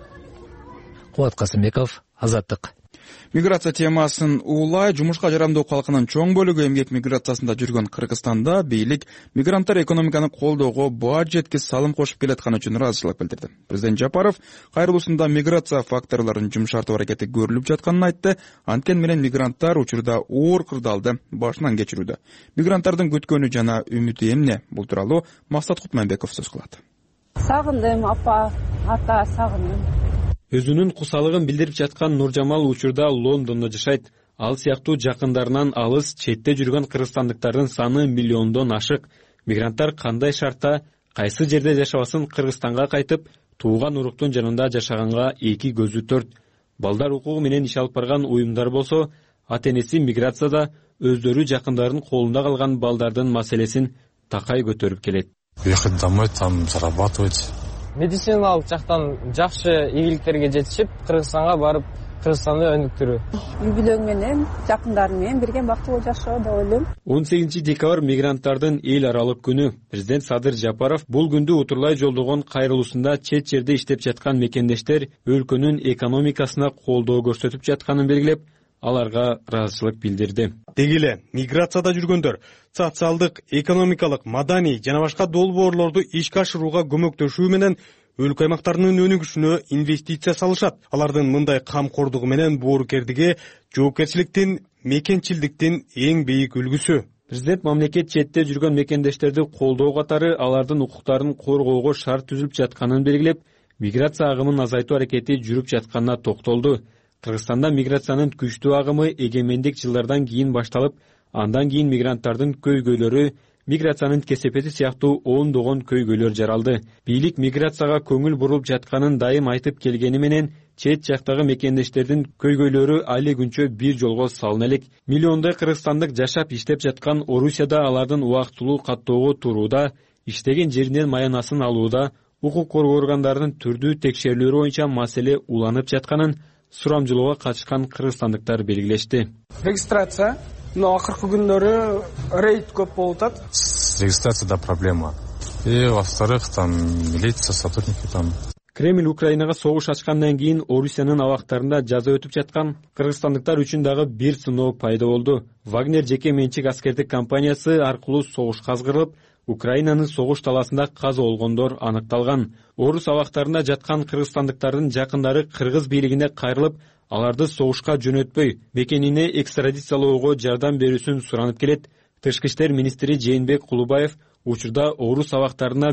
Кубат Касымбеков, Азаттык.
Миграция темасын улай жумушка жарамдуу калкынын чоң бөлүгү эмгек миграциясында жүргөн Кыргызстанда бийлик мигранттар экономиканы колдоого баа жеткис салым кошуп келатканы үчүн ыраазычылык билдирди. Президент Жапаров кайрылуусунда миграция факторлорун жумшартуу аракети көрүлүп жатканын айтты. Анткени менен мигранттар учурда оор кырдаалды башынан кечирүүдө. Мигранттардын күткөнү жана үмүтү эмне? Бул тууралуу Максат Кутманбеков сөз кылат.
Сагындым апа, ата сагындым.
Өзүнүн кусалыгын билдирип жаткан Нуржамал учурда Лондондо жашайт. Ал сыяктуу жакындарынан алыс четте жүргөн кыргызстандыктардын саны миллиондон ашык. Мигранттар кандай шартта, кайсы жерде жашабасын Кыргызстанга кайтып, тууган уруктун жанында жашаганга эки көзү төрт. Балдар укугу менен иш алып барган уюмдар болсо, ата-энеси миграцияда өздөрү жакындарын колунда калган балдардын маселесин такай көтөрүп келет.
Ехать домой, там зарабатывать.
Медициналык жактан жакшы ийгиликтерге жетишип, Кыргызстанга барып, Кыргызстанды өнүктүрүү.
Үй бүлөң менен, жакындарым менен бирге бактылуу жашоо деп ойлойм.
18 декабрь мигранттардын эл аралык күнү. Президент Садыр Жапаров бул күндү утурлай жолдогон кайрылуусунда чет жерде иштеп жаткан мекендештер өлкөнүн экономикасына колдоо көрсөтүп жатканын белгилеп, аларга ыраазычылык билдирди.
Деги эле миграцияда жүргөндөр социалдык, экономикалык, маданий жана башка долбоорлорду ишке ашырууга көмөктөшүү менен өлкө аймактарынын өнүгүшүнө инвестиция салышат. Алардын мындай камкордугу менен боорукердиги жоопкерчиликтин, мекенчилдиктин эң бийик үлгүсү.
Президент мамлекет четте жүргөн мекендештерди колдоо катары алардын укуктарын коргоого шарт түзүлүп жатканын белгилеп, миграция агымын азайтуу аракети жүрүп жатканына токтолду. Кыргызстанда миграциянын күчтүү агымы эгемендик жылдардан кийин башталып, андан кийин мигранттардын көйгөйлөрү, миграциянын кесепети сыяктуу ондогон көйгөйлөр жаралды. Бийлик миграцияга көңүл бурулуп жатканын дайым айтып келгени менен, чет жактагы мекендештердин көйгөйлөрү али күнчө бир жолго салына элек. Миллиондой кыргызстандык жашап иштеп жаткан Орусияда алардын убактылуу каттоого турууда, иштеген жеринен маянасын алууда, укук коргоо органдарынын түрдүү текшерүүлөрү боюнча маселе уланып жатканын сурамжылоого катышкан кыргызстандыктар белгилешти.
Регистрация, но акыркы күндөрү рейд көп болуп атат.
Регистрацияда проблема. И во-вторых, там милиция, сотрудники там.
Кремль Украинага согуш ачкандан кийин Орусиянын абактарында жаза өтүп жаткан кыргызстандыктар үчүн дагы бир сыноо пайда болду. Вагнер жеке менчик аскердик компаниясы аркылуу согушка азгырылып, Украинанын согуш таласында каза болгондор аныкталган. Орус абактарында жаткан кыргызстандыктардын жакындары кыргыз бийлигине кайрылып, аларды согушка жөнөтпөй, мекенине экстрадициялоого жардам берүүсүн суранып келет. Тышкы иштер министри Жээнбек Кулубаев учурда орус абактарына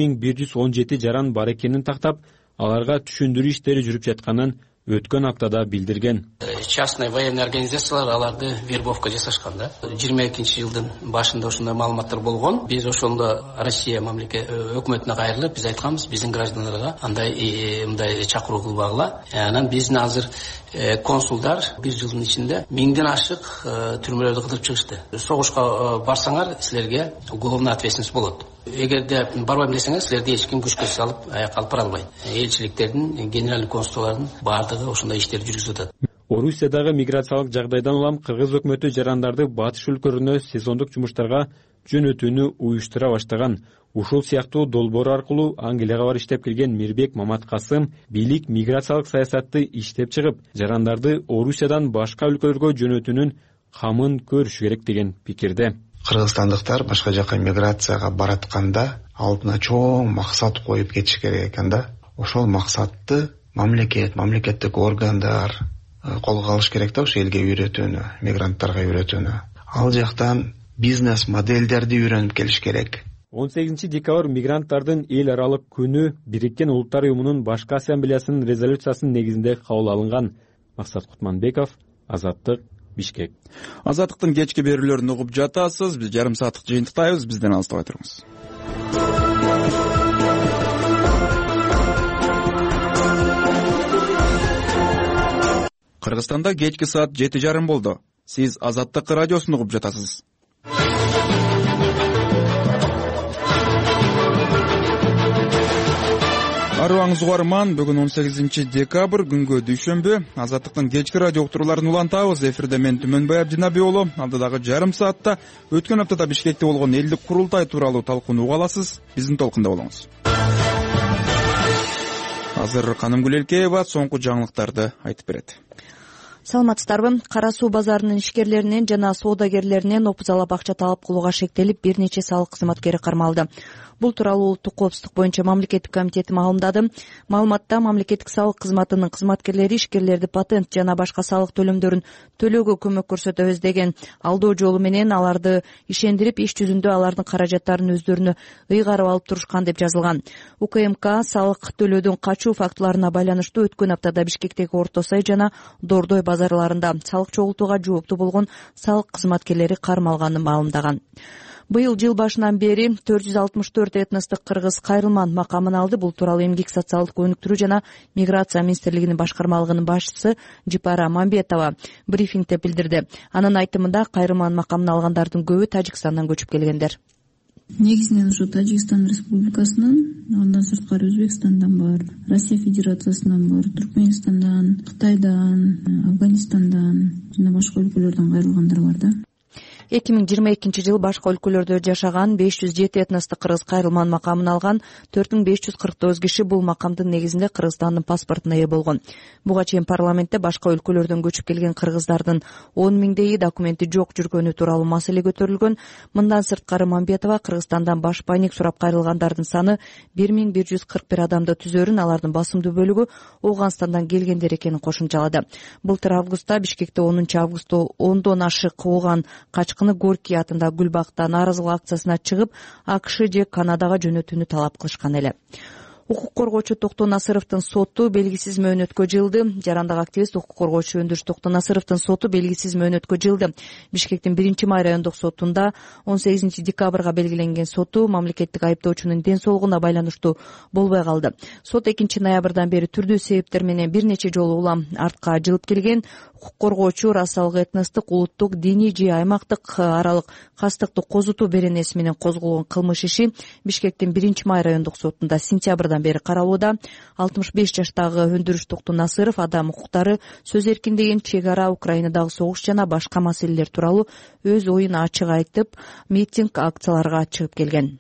1117 жаран бар экенин тактап, аларга түшүндүрүү иштери жүрүп жатканын өткөн аптада билдирген.
Частный военный организациялар аларды вербовка жасашкан да. 22-жылдын башында ошондой маалыматтар болгон. Биз ошондо Россия мамлекет өкмөтүнө кайрылып, биз айтканбыз, биздин граждандарга мындай чакыруу кылбагыла. Анан биздин азыр консулдар 1 жылдын ичинде 1000ден ашык түрмөлөрдү кытып чыгышты. Согушка барсаңар, силерге уголовный ответственность болот. Эгерде барбайм десеңер, силерди эч ким күчкө салып аякка алып бара албайт. Элчиликтердин, генеральный консулдардын баардыгы ошондой иштерди жүргүзүп атат.
Орусиядагы миграциялык жагдайдан улам кыргыз өкмөтү жарандарды батыш өлкөлөрүнө сезондук жумуштарга жөнөтүүнү уюштура баштаган. Ушул сыяктуу долбоор аркылуу Англияга барып иштеп келген Мирбек Маматкасым бийлик миграциялык саясатты иштеп чыгып, жарандарды Орусиядан башка өлкөлөргө жөнөтүүнүн камын көрүшү керек деген пикирде.
Кыргызстандыктар башка жака миграцияга баратканда
алдына чоң максат коюп кетиш керек экен да. Ошол максатты мамлекеттик органдар колго алыш керек да, ошо элге үйрөтүүнү, мигранттарга үйрөтүүнү. Ал жактан бизнес модельдерди үйрөнүп келиш керек.
18 декабрь мигранттардын эл аралык күнү Бириккен Улуттар Уюмунун башкы ассамблеясынын резолюциясынын негизинде кабыл алынган. Максат Кутманбеков, Азаттык, Бишкек.
Азаттыктын кечки берүүлөрүн угуп жатасыз. Биз жарым сааттык жыйынтыктайбыз. Бизден алыстабай туруңуз. Кыргызстанда кечки саат 7:30 болду. Сиз Азаттык радиосун угуп жатасыз. Арыбаңыз угарман, бүгүн 18 декабрь күнгө дүйшөмбү. Азаттыктын кечки радио уктурууларын улантабыз. Эфирде мен Түмөнбай Абдинаби уулу. Алдыдагы жарым саатта өткөн аптада Бишкекте болгон элдик курултай тууралуу талкууну угаласыз. Биздин толкунда болуңуз. Азыр Канымгүл Элкеева соңку жаңылыктарды айтып берет.
Саламатсыздарбы? Кара суу базарынын ишкерлеринен жана соодагерлеринен опузалап акча талап кылууга шектелип, бир нече салык кызматкери кармалды. Бул тууралуу Улуттук коопсуздук боюнча мамлекеттик комитети маалымдады. Маалыматта мамлекеттик салык кызматынын кызматкерлери ишкерлерди патент жана башка салык төлөмдөрүн төлөөгө көмөк көрсөтөбүз деген алдоо жолу менен аларды ишендирип, иш жүзүндө алардын каражаттарын өздөрүнө ыйгарып алып турушкан деп жазылган. УКМК салык төлөөдөн качуу фактыларына байланыштуу өткөн аптада Бишкектеги Орто Сай жана Дордой базарларында салык чогултууга жооптуу болгон салык кызматкерлери кармалганын маалымдаган. Быйыл жыл башынан бери 464 этностук кыргыз кайрылман макамын алды. Бул тууралуу Эмгек социалдык өнүктүрүү жана миграция министрлигинин башкармалыгынын башчысы Жипара Мамбетова брифингде билдирди. Анын айтымында кайрылман макамын алгандардын көбү Тажикстандан көчүп келгендер.
Негизинен ушу Тажикстан Республикасынан, андан сырткары Өзбекстандан бар, Россия Федерациясынан бар, Түркменистандан, Кытайдан, Афганистандан жана башка өлкөлөрдөн кайрылгандар бар да.
2022 жыл башка өлкөлөрдө жашаган 507 этностук кыргыз кайрылман макамын алган 4549 киши бул макамдын негизинде Кыргызстандын паспортуна ээ болгон. Буга чейин парламентте башка өлкөлөрдөн көчүп келген кыргыздардын 10 миңдейи документи жок жүргөнү тууралуу маселе көтөрүлгөн. Мындан сырткары Мамбетова Кыргызстандан баш пайник сурап кайрылгандардын саны 1141 адамды түзөрүн, алардын басымдуу бөлүгү Ооганстандан келгендер экенин кошумчалады. Былтыр августта Бишкекте 10 августта 10дон ашык ооган Горький атында Гүлбакта нааразылык акциясына чыгып, АКШ же Канадага жөнөтүүнү талап кылышкан эле. Укук коргоочу Токтон Насыровдун соту белгисиз мөөнөткө жылды. Жарандык активист укук коргоочу Өндүрүш Токтон Насыровдун соту белгисиз мөөнөткө жылды. Бишкектин 1-май райондук сотунда 18 декабрга белгиленген соту мамлекеттик айыптоочунун ден соолугуна байланыштуу болбой калды. Сот 2 ноябрдан бери түрдүү себептер менен бир нече жолу улам артка жылып келген. Укук коргоочу расалык, этностук, улуттук, диний же аймактык аралык кастыкты козутуу беренеси менен козголгон кылмыш иши Бишкектин 1-май райондук сотунда сентябрдан бери каралууда. 65 жаштагы Өндүрүш Токтон Насыров адам укуктары, сөз эркиндигин, чек ара, Украинадагы согуш жана башка маселелер тууралуу өз оюн ачык айтып, митинг, акцияларга чыгып келген.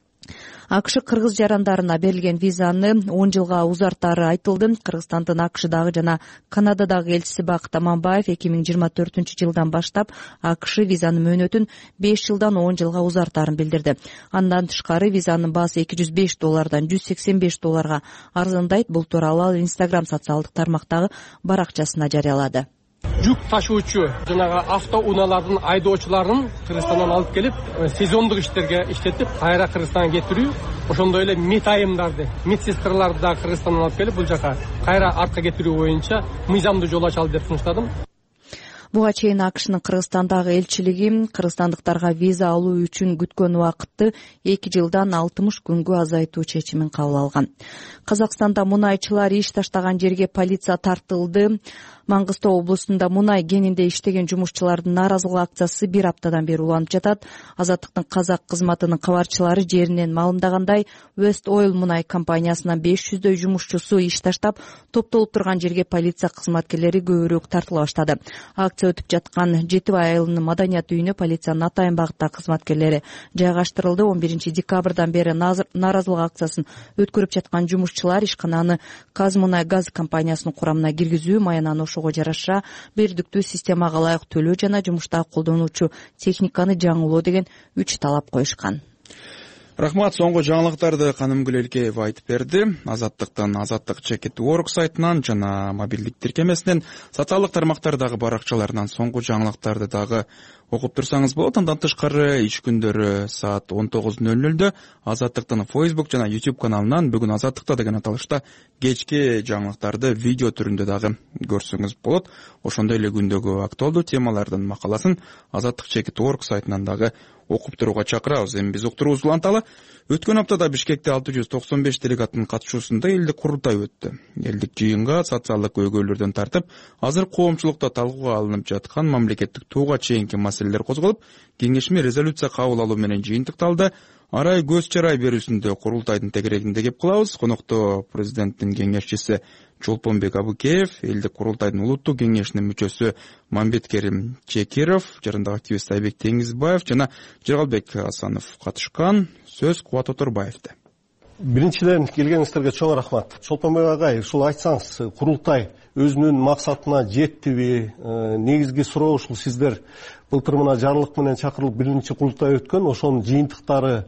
АКШ кыргыз жарандарына берилген визаны 10 жылга узартары айтылды. Кыргызстандын АКШдагы жана Канададагы элчиси Бакыт Аманбаев 2024 жылдан баштап АКШ визанын мөөнөтүн 5 жылдан 10 жылга узартарын билдирди. Андан тышкары визанын баасы $205 $185 арзандайт. Бул тууралуу ал Instagram социалдык тармактагы баракчасына жарыялады.
Жүк ташуучу жанагы автоунаалардын айдоочуларын Кыргызстандан алып келип, сезондук иштерге иштетип, кайра Кыргызстанга кетирүү, ошондой эле медсестраларды, медсестраларды да Кыргызстандан алып келип, бул жака кайра артка кетирүү боюнча мыйзамдуу жол ачалы деп сунуштадым.
Буга чейин АКШнын Кыргызстандагы элчилиги кыргызстандыктарга виза алуу үчүн күткөн убакытты 2 жылдан 60 күнгө азайтуу чечимин кабыл алган. Казакстанда мунайчылар иш таштаган жерге полиция тартылды. Маңгыстау облусунда мунай кенинде иштеген жумушчулардын нааразылык акциясы бир аптадан бери уланып жатат. Азаттыктын казак кызматынын кабарчылары жеринен маалымдагандай, West Oil мунай компаниясынын 500дөй жумушчусу иш таштап, топтолуп турган жерге полиция кызматкерлери көбүрөөк тартыла баштады. Акция өтүп жаткан Жетибай айылынын маданият үйүнө полициянын Атайын багыттагы кызматкерлери жайгаштырылды. 11 декабрдан бери нааразылык акциясын өткөрүп жаткан жумушчулар ишкананы Казмунай газ компаниясынын курамына киргизүү, маянаны ошого жараша бирдиктүү системага ылайык төлөө жана жумуштагы колдонуучу техниканы жаңылоо деген 3 талап коюшкан.
Рахмат. Соңғы жаңылыктарды Канымгүл Элкеева айтып берди. Азаттыктын azattik.org сайтынан жана мобилдик тиркемесинен саталык тармактардагы баракчаларынан соңғы жаңылыктарды дагы окуп турсаңыз болот. Андан тышкары иш күндөрү саат 19:00 Азаттыктын Facebook жана YouTube каналынан бүгүн Азаттыкта деген аталышта кечки жаңылыктарды видео түрүндө дагы көрсөңүз болот. Ошондой эле күндөгү актуалдуу темалардын макаласын azattik.org сайтынан дагы окуп турууга чакырабыз. Эми биз уктуруубузду уланталы. Өткөн аптада Бишкекте 695 делегаттын катышуусунда элдик курултай өттү. Элдик жыйынга социалдык көйгөйлөрдөн тартып, азыр коомчулукта талкууга алынып жаткан мамлекеттик тууга чейинки маселелер козголуп, кеңешме резолюция кабыл алуу менен жыйынтыкталды. Арай көз чарай берүүсүндө курултайдын тегерегинде кеп калабыз. Конокто президенттин кеңешчиси Чолпонбек Абукеев, элдик курултайдын улуттук кеңешинин мүчөсү Мамбеткерим Чекиров, жарандык активист Айбек Теңизбаев жана Жыргалбек Асанов катышкан. Сөз Кубат Оторбаевде.
Биринчиден келгениңиздерге чоң рахмат. Чолпонбек агай, ушул айтсаңыз, курултай өзүнүн максатына жеттиби? Негизги суроо ушул, сиздер былтыр мына жарлык менен чакырылып биринчи курултай өткөн, ошонун жыйынтыктары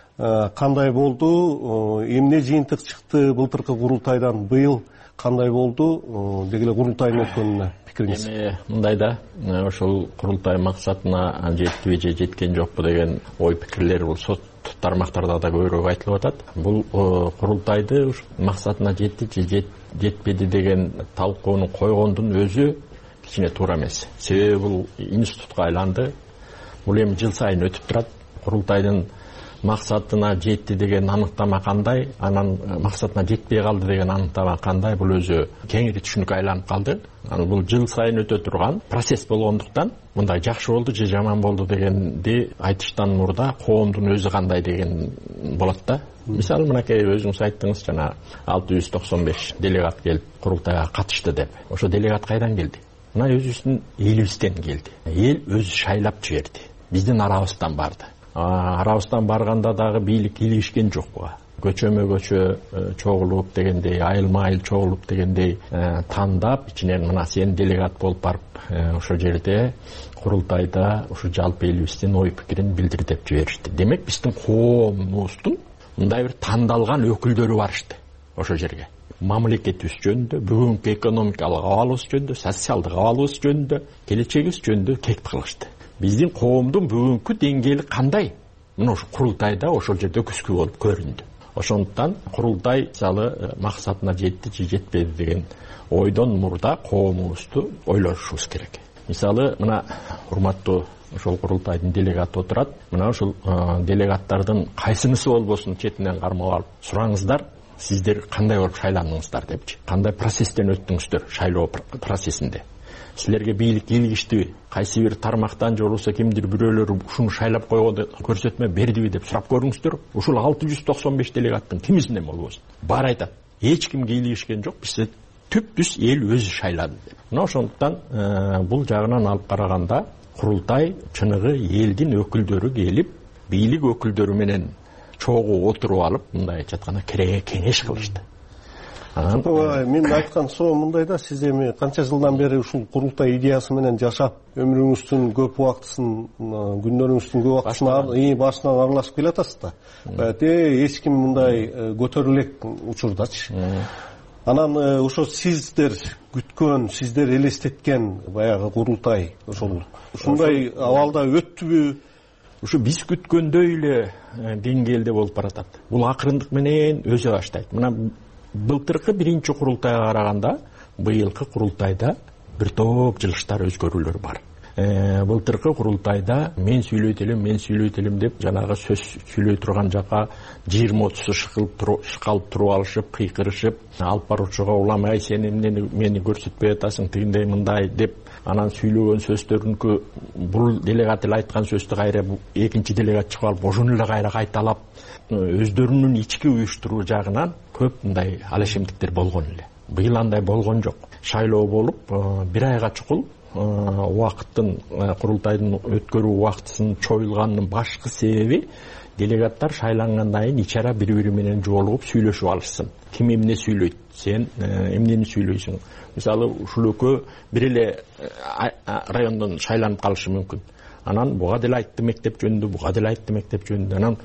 кандай болду? Эмне жыйынтык чыкты былтыркы курултайдан? Быйыл кандай болду? Деги эле курултайдын өткөнүнө пикириңиз?
Мындай да, ошол курултай максатына жеттиби же жеткен жокпу деген ой пикирлер бул сот тармактарда да көбүрөөк айтылып атат. Бул курултайды максатына жетти же жетпеди деген талкууну койгондун өзү кичине туура эмес. Себеби бул институтка айланды. Бул эми жыл сайын өтүп турат. Курултайдын максатына жетти деген аныктама кандай, анан максатына жетпей калды деген аныктама кандай, бул өзү кеңири түшүнүккө айланып калды. Бул жыл сайын өтө турган процесс болгондуктан мындай жакшы болду же жаман болду дегенди айтыштан мурда коомдун өзү кандай деген болот да. Мисалы мынакей өзүңүз айттыңыз, жана 695 делегат келип курултайга катышты деп. Ошо делегат кайдан келди? Мына өзүбүздүн элибизден келди. Эл өзү шайлап жиберди. Биздин арабыздан барды. Арабыздан барганда дагы бийлик кийлигишкен жок буга. Көчөмө көчө чогулуп дегендей, айылма айыл чогулуп дегендей тандап, ичинен мына сен делегат болуп барып ошол жерде курултайда ушу жалпы элибиздин ой пикирин билдир деп жиберишти. Демек биздин коомубуздун мындай бир тандалган өкүлдөрү барышты ошол жерге. Мамлекетибиз жөнүндө, бүгүнкү экономикалык абалыбыз жөнүндө, социалдык абалыбыз жөнүндө, келечегибиз жөнүндө кеңири кылышты. Биздин коомдун бүгүнкү деңгээли кандай? Мына ошо курултайда ошол жерде көзгө болуп көрүндү. Ошондуктан курултай мисалы максатына жетти же жетпеди деген ойдон мурда коомубузду ойлошубуз керек. Мисалы мына урматтуу ошол курултайдын делегаты отурат. Мына ошол делегаттардын кайсынысы болбосун четинен кармап алып сураңыздар, сиздер кандай болуп шайландыңыздар депчи. Кандай процесстен өттүңүздөр шайлоо процессинде? Силерге бийлик кийлигиштиби? Кайсы бир тармактан же болбосо кимдир бирөөлөр ушуну шайлап койгонду көрсөтмө бердиби деп сурап көрүңүздөр. Ушул 695 делегаттын кимисинен болбосун баары айтат, эч ким кийлигишкен жок, бизде түп-түз эл өзү шайлады деп. Мына ошондуктан бул жагынан алып караганда курултай чыныгы элдин өкүлдөрү келип, бийлик өкүлдөрү менен чогуу отуруп алып, мындай айтканда кеңеш кылышты.
Мен айткан суроо мындай да, сиз эми канча жылдан бери ушул курултай идеясы менен жашап, өмүрүңүздүн көп убактысын, күндөрүңүздүн көп убактысын башынан аралашып келатасыз да. Эч ким мындай көтөрүлө элек учурдачы. Анан ошо сиздер күткөн, сиздер элестеткен баягы курултай ушундай абалда өттүбү?
Ушу биз күткөндөй эле деңгээлде болуп баратат. Бул акырындык менен өзө баштайт. Мына былтыркы биринчи курултайга караганда быйылкы курултайда бир топ жылыштар, өзгөрүүлөр бар. Былтыркы курултайда мен сүйлөйт элем деп жанагы сөз сүйлөй турган жака 20-30 шыкалып туруп алышып, кыйкырышып, алып баруучуга уламай сен эмнени мени көрсөтпөй атасың, тигиндей мындай деп анан сүйлөгөн сөздөрүнкү бул делегат эле айткан сөздү кайра экинчи делегат чыгып алып ошону эле кайра кайталап өздөрүнүн ички уюштуруу жагынан көп мындай алешемдиктер болгон эле. Быйыл андай болгон жок. Шайлоо болуп бир айга чукул убакыттын курултайдын өткөрүү убактысынын чоюлганынын башкы себеби делегаттар шайлангандан кийин ичара бири-бири менен жолугуп сүйлөшүп алышсын. Ким эмне сүйлөйт? Сен эмнени сүйлөйсүң? Мисалы ушул экөө бир эле райондон шайланып калышы мүмкүн. Анан буга деле айтты мектеп жөнүндө, буга деле айтты мектеп жөнүндө. Анан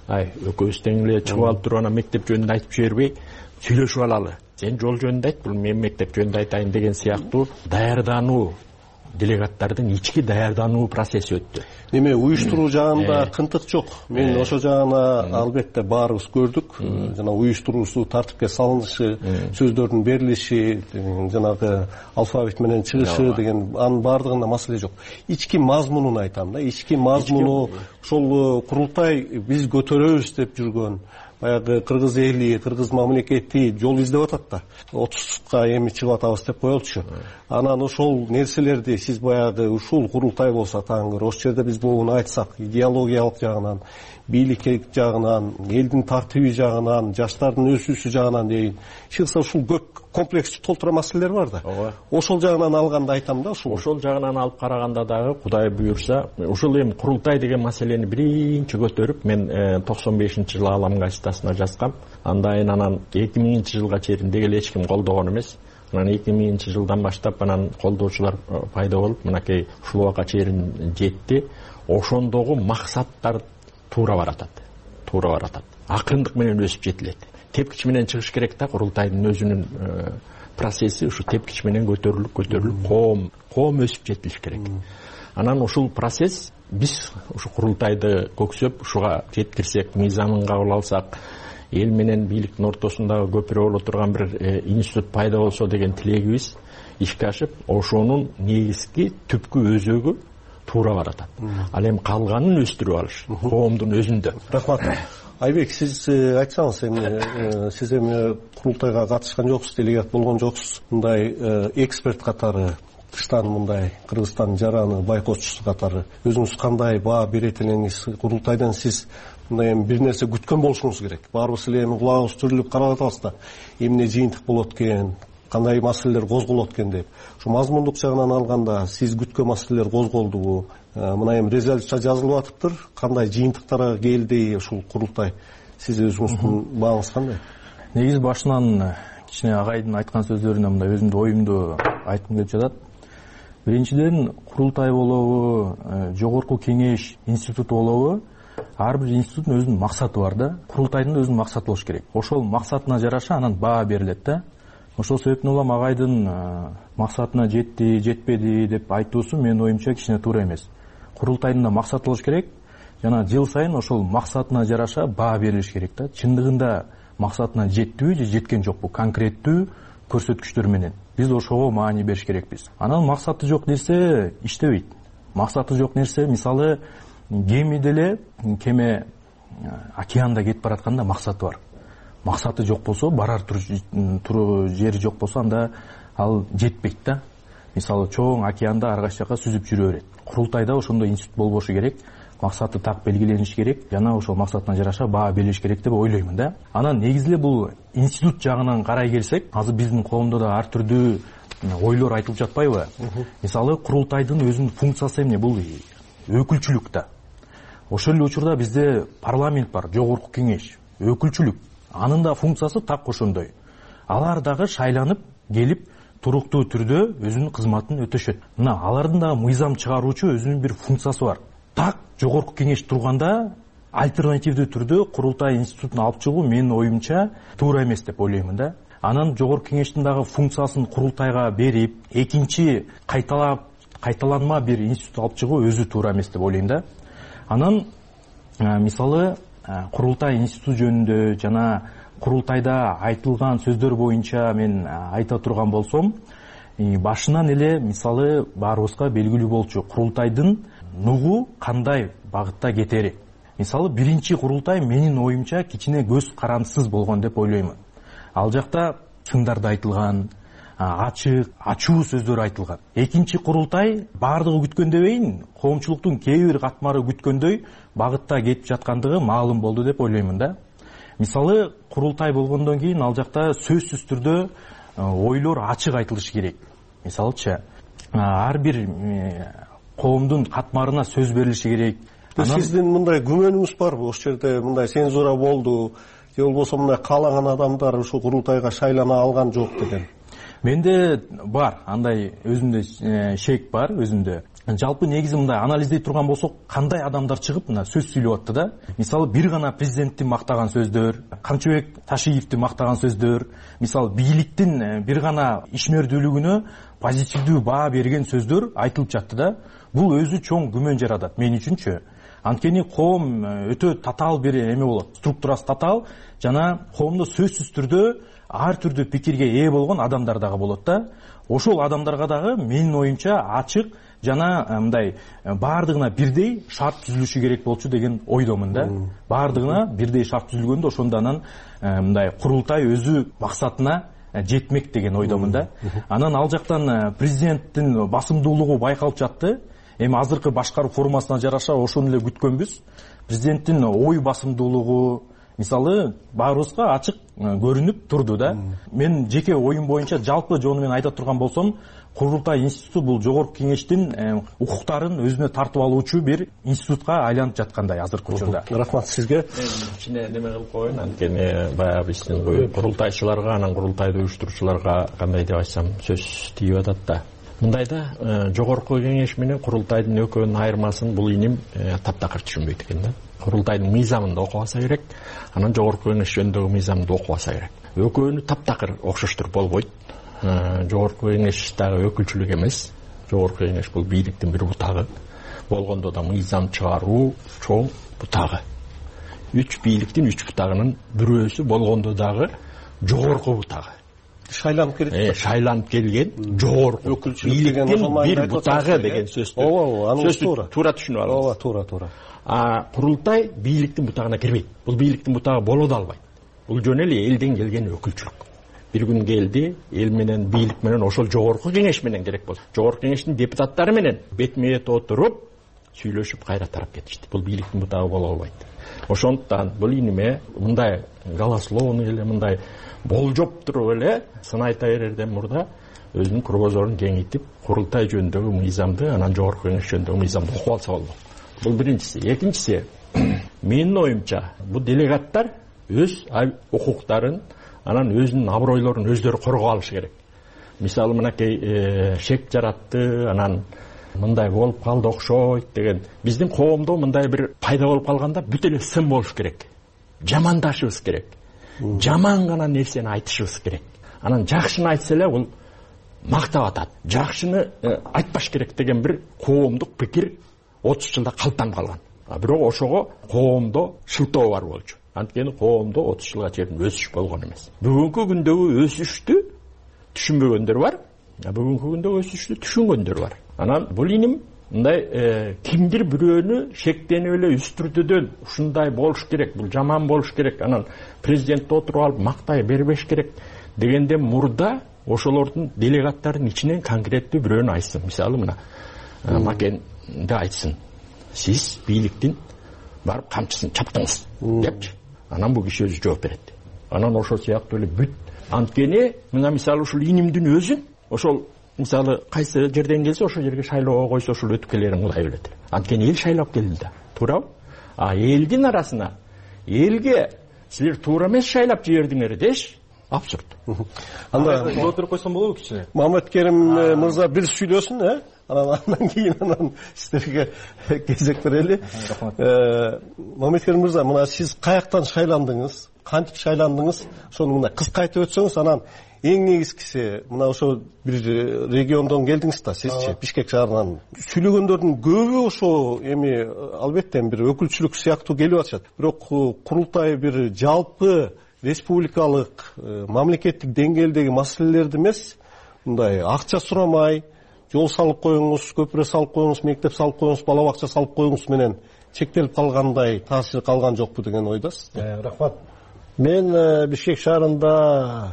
экөөбүз тең эле чыгып алып туруп анан мектеп жөнүндө айтып жибербей сүйлөшүп алалы, сен жол жөнүндө айт, бул мен мектеп жөнүндө айтайын деген сыяктуу даярдануу, делегаттардын ички даярдануу процесси өттү.
Неме уюштуруу жагында кынтык жок. Мен ошо жагына албетте баарыбыз көрдүк. Жана уюштуруусу, тартипке салынышы, сөздөрдүн берилиши, жанагы алфавит менен чыгышы деген анын баардыгында маселе жок. Ички мазмунун айтам да. Ички мазмуну ошол курултай биз көтөрөбүз деп жүргөн баягы кыргыз эли, кыргыз мамлекети жол издеп атат да. 30ка эми чыгып атабыз деп коелучу. Анан ошол нерселерди сиз баягы ушул курултай болсо таңгыр, ошол жерде биз буну айтсак, идеологиялык жагынан, бийлик жагынан, элдин тартиби жагынан, жаштардын өсүүсү жагынан дейин, чыкса ушул көп комплекс толтура маселелер бар да. Ошол жагынан алганда айтам да,
ошол жагынан алып караганда дагы Кудай буюрса, ушул эми курултай деген маселени биринчи көтөрүп, мен 95-жылы Алам газетасына жазгам. Андайын анан 2000-жылга чейин деги эле эч ким колдогон эмес. Анан 2000-жылдан баштап анан колдоочулар пайда болуп, мынакей ушул убакка чейин жетти. Ошондогу максаттар туура баратат. Акырындык менен өсүп жетилет. Тепкич менен чыгыш керек да, курултайдын өзүнүн процесси ушу тепкич менен көтөрүлүп коом өсүп жетилиш керек. Анан ушул процесс биз ушу курултайды көксөп, ушуга жеткирсек, мыйзамын кабыл алсак, эл менен бийликтин ортосундагы көпүрө боло турган бир институт пайда болсо деген тилегибиз ишке ашып, ошонун негизги түпкү өзөгү туура баратат. Ал эми калганын өстүрүп алыш коомдун өзүндө.
Рахмат. Айбек, сиз айтсаңыз, эми сиз эми курултайга катышкан жоксуз, делегат болгон жоксуз. Мындай эксперт катары, тыштан мындай Кыргызстан жараны байкоочусу катары өзүңүз кандай баа берет элеңиз? Курултайдан сиз мындай эми бир нерсе күткөн болушуңуз керек. Баарыбыз эле эми кулагыбыз түрүлүп карап атабыз да, эмне жыйынтык болот экен, кандай маселелер козголот экен деп. Ушу мазмундук жагынан алганда сиз күткөн маселелер козголдубу? Мына эми резолюция жазылып атыптыр. Кандай жыйынтыктарга келди ушул курултай? Сиз өзүңүздүн бааңыз кандай?
Негизи башынан кичине агайдын айткан сөздөрүнө мындай өзүмдүн оюмду айткым келип жатат. Биринчиден, курултай болобу, жогорку кеңеш институту болобу, ар бир институттун өзүнүн максаты бар да. Курултайдын өзүнүн максаты болуш керек. Ошол максатына жараша анан баа берилет да. Ошол себептен улам агайдын максатына жетти, жетпеди деп айтуусу менин оюмча кичине туура эмес. Курултайдын да максаты болуш керек. Жана жыл сайын ошол максатына жараша баа берилиш керек да. Чындыгында максатына жеттиби же жеткен жокпу, конкреттүү көрсөткүчтөр менен. Биз ошого маани бериш керекпиз. Анан максаты жок нерсе иштебейт. Максаты жок нерсе, мисалы, кемиде эле кеме океанда кетип баратканда максаты бар. Максаты жок болсо, барар жери жок болсо, анда ал жетпейт да. Мисалы, чоң океанда ар кайсы жака сүзүп жүрө берет. Курултайда ошондой институт болбошу керек. Максаты так белгилениш керек, жана ошол максатына жараша баа берилиш керек деп ойлоймун да. Анан негизи эле бул институт жагынан карай келсек, азыр биздин коомдо да ар түрдүү ойлор айтылып жатпайбы? Мисалы, курултайдын өзүнүн функциясы эмне? Бул өкүлчүлүк да. Ошол эле учурда бизде парламент бар, жогорку кеңеш, өкүлчүлүк. Анын да функциясы так ошондой. Алар дагы шайланып келип туруктуу түрдө өзүнүн кызматын өтөшөт. Мына алардын да мыйзам чыгаруучу өзүнүн бир функциясы бар. Так жогорку кеңеш турганда альтернативдүү түрдө курултай институтун алып чыгуу менин оюмча туура эмес деп ойлоймун да. Анан жогорку кеңештин дагы функциясын курултайга берип, экинчи кайталанма бир институт алып чыгуу өзү туура эмес деп ойлойм да. Анан мисалы курултай институту жөнүндө жана курултайда айтылган сөздөр боюнча мен айта турган болсом, башынан эле мисалы баарыбызга белгилүү болчу курултайдын нугу кандай багытта кетери. Мисалы биринчи курултай менин оюмча кичине көз карандысыз болгон деп ойлоймун. Ал жакта сындарды айтылган, ачык, ачуу сөздөр айтылган. Экинчи курултай баардыгы күткөндөйбейин, коомчулуктун кээ бир катмары күткөндөй багытта кетип жаткандыгы маалым болду деп ойлоймун да. Мисалы курултай болгондон кийин ал жакта сөзсүз түрдө ойлор ачык айтылышы керек. Мисалычы ар бир коомдун катмарына сөз берилиши керек.
Сиздин мындай күмөнүңүз барбы? Ошол жерде мындай цензура болду, же болбосо мындай каалаган адамдар ушул курултайга шайлана алган жок деген?
Менде бар, андай өзүмдө шек бар, өзүмдө. жалпы негизи мындай анализдей турган болсок, кандай адамдар чыгып мына сөз сүйлөп атты да. Мисалы бир гана президентти мактаган сөздөр, Камчыбек Ташиевди мактаган сөздөр, мисалы бийликтин бир гана ишмердүүлүгүнө позитивдүү баа берген сөздөр айтылып жатты да. Бул өзү чоң күмөн жаратат мен үчүнчү. Анткени коом өтө татаал бир эме болот, структурасы татаал жана коомдо сөзсүз түрдө ар түрдүү пикирге ээ болгон адамдар дагы болот да. Ошол адамдарга дагы менин оюмча ачык жана мындай баардыгына бирдей шарт түзүлүшү керек болчу деген ойдомун да. Баардыгына бирдей шарт түзүлгөндө ошондо анан мындай курултай өзү максатына жетмек деген ойдомун да. Анан ал жактан президенттин басымдуулугу байкалып жатты. Эми азыркы башкаруу формасына жараша ошону эле күткөнбүз. Президенттин ой басымдуулугу мисалы баарыбызга ачык көрүнүп турду да. Мен жеке оюм боюнча жалпы жону менен айта турган болсом, Курултай институту бул жогорку кеңештин укуктарын өзүнө тартып алуучу бир институтка айланып жаткандай азыркы учурда.
Рахмат сизге.
Ичине неме кылып коеюн, анткени баягы биздин курултайчыларга, анан курултайды уюштуруучуларга кандай деп айтсам сөз тийип атат да. Мындайда жогорку кеңеш менен курултайдын экөөнүн айырмасын бул иним таптакыр түшүнбөйт экен да. Курултайдын мыйзамын да окуп алса керек, анан жогорку кеңеш жөнүндөгү мыйзамды да окуп алса керек. Экөөнү таптакыр окшоштуруп болбойт. Жогорку кеңеш дагы өкүлчүлүк эмес. Жогорку кеңеш бул бийликтин бир бутагы. Болгондо да мыйзам чыгаруу чоң бутагы. 3 бийликтин 3 бутагынын бирөөсү болгондо дагы жогорку бутагы.
Шайланып келет.
Шайланып келген жогорку бийликтин бир бутагы деген сөз. Сөздү туура түшүнүп алыңыз.
Туура.
Курултай бийликтин бутагына кирбейт. Бул бийликтин бутагы боло да албайт. Бул жөн эле элден келген өкүлчүлүк. Бир күн келди, эл менен бийлик менен ошол жогорку кеңеш менен керек болду. Жогорку кеңештин депутаттары менен бетме-бет отуруп сүйлөшүп кайра тарап кетишти. Бул бийликтин бутагы боло албайт. Ошондуктан бул иниме мындай голословный эле мындай болжоп туруп эле сын айта берерден мурда өзүнүн кругозорун кеңейтип, курултай жөнүндөгү мыйзамды, анан жогорку кеңеш жөнүндөгү мыйзамды окуп алса болмок. Бул биринчиси. Экинчиси, менин оюмча, бул делегаттар өз укуктарын, анан өзүнүн абройлорун өздөрү коргоп алышы керек. Мисалы мынакей шек жаратты, анан мындай болуп калды окшойт деген. Биздин коомдо мындай бир пайда болуп калганда бүт эле сын болуш керек. Жамандашыбыз керек. Жаман гана нерсени айтышыбыз керек. Анан жакшыны айтса эле бул мактап атат. Жакшыны айтпаш керек деген бир коомдук пикир 30 жылда калыптанып калган. Бирок ошого коомдо шылтоо бар болчу. Анткени коомдо 30 жылга чейин өсүш болгон эмес. Бүгүнкү күндөгү өсүштү түшүнбөгөндөр бар. Бүгүнкү күндөгү өсүштү түшүнгөндөр бар. Анан бул иним мындай кимдир бирөөнү шектенип эле үстүртөдөн ушундай болуш керек, бул жаман болуш керек, анан президентти отуруп алып мактай бербеш керек дегенден мурда ошолордун делегаттардын ичинен конкреттүү бирөөнү айтсын. Мисалы мына Макенди айтсын. Сиз бийликтин барып камчысын чаптыңыз депчи. Анан бул киши өзү жооп берет. Анан ошол сыяктуу эле бүт. Анткени мына мисалы ушул инимдин өзүн ошол мисалы кайсы жерден келсе ошол жерге шайлоого койсо ошол өтүп келерин кылай берет. Анткени эл шайлап келди да. Туурабы? Элдин арасына элге силер туура эмес шайлап жибердиңер деш абсурд.
Анда
отуруп койсом болобу кичине?
Маматкерим мырза бир сүйлөсүн, анан кийин анан сиздерге кезек берели. Маматкерим мырза, мына сиз каяктан шайландыңыз? Кантип шайландыңыз? Ошону мына кыска айтып өтсөңүз, анан эң негизгиси мына ошо бир региондон келдиңиз да, сизчи, Бишкек шаарынан. Сүйлөгөндөрдүн көбү ошо эми албетте бир өкүлчүлүк сыяктуу келип атышат. Бирок курултай бир жалпы республикалык мамлекеттик деңгээлдеги маселелерди эмес, мындай акча сурамай, жол салып коюңуз, көпүрө салып коюңуз, мектеп салып коюңуз, бала бакча салып коюңуз менен чектелип калгандай таасир калган жокпу деген ойдасыз.
Рахмат. Мен Бишкек шаарында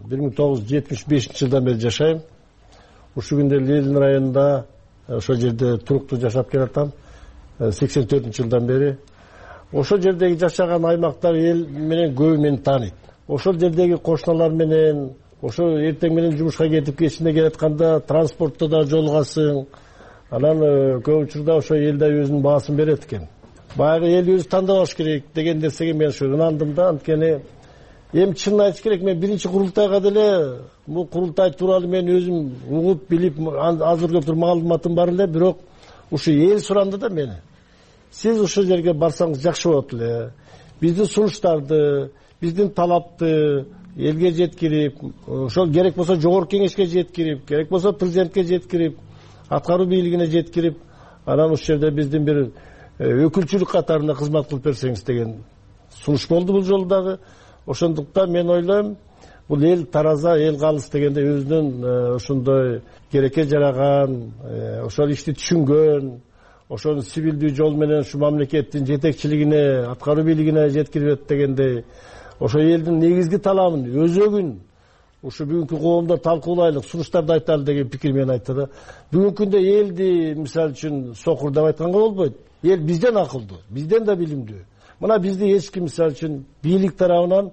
1975 жылдан бери жашайм. Ушул күндө Ленин районунда ошол жерде туруктуу жашап келатам. 84 жылдан бери. Ошол жердеги жашаган аймактар эл менен көбү мени тааныйт. Ошол жердеги кошуналар менен, ошо эртең менен жумушка кетип кечинде келатканда транспортто да жолугасың. Анан көп учурда ошо эл да өзүнүн баасын берет экен. Баягы эл өзү тандабаш керек деген нерсеге мен ошо ынандым да, анткени эми чынын айтыш керек, мен биринчи курултайга деле бул курултай тууралуу мен өзүм угуп билип азыр көптүр маалыматым бар эле, бирок ушу эл суранды да мени. Сиз ошол жерге барсаңыз жакшы болот эле. Биздин сунуштарды, биздин талапты элге жеткирип, ошол керек болсо жогорку кеңешке жеткирип, керек болсо президентке жеткирип, аткаруу бийлигине жеткирип, анан ушул жерде биздин бир өкүлчүлүк катарында кызмат кылып берсеңиз деген сунуш болду бул жолу дагы. Ошондуктан мен ойлойм, бул эл тараза, эл калыс дегенде өзүнүн ошондой керекке жараган, ошол ишти түшүнгөн, ошону сибилдүү жол менен ушу мамлекеттин жетекчилигине, аткаруу бийлигине жеткирет дегендей, ошо элдин негизги талабын, өзөгүн ушу бүгүнкү коомдо талкуулайлык, сунуштарды айталы деген пикир менен айтты да. Бүгүнкү күндө элди мисалы үчүн сокур деп айтканга болбойт. Эл бизден акылдуу, бизден да билимдүү. Мына бизди эч ким мисалы үчүн бийлик тарабынан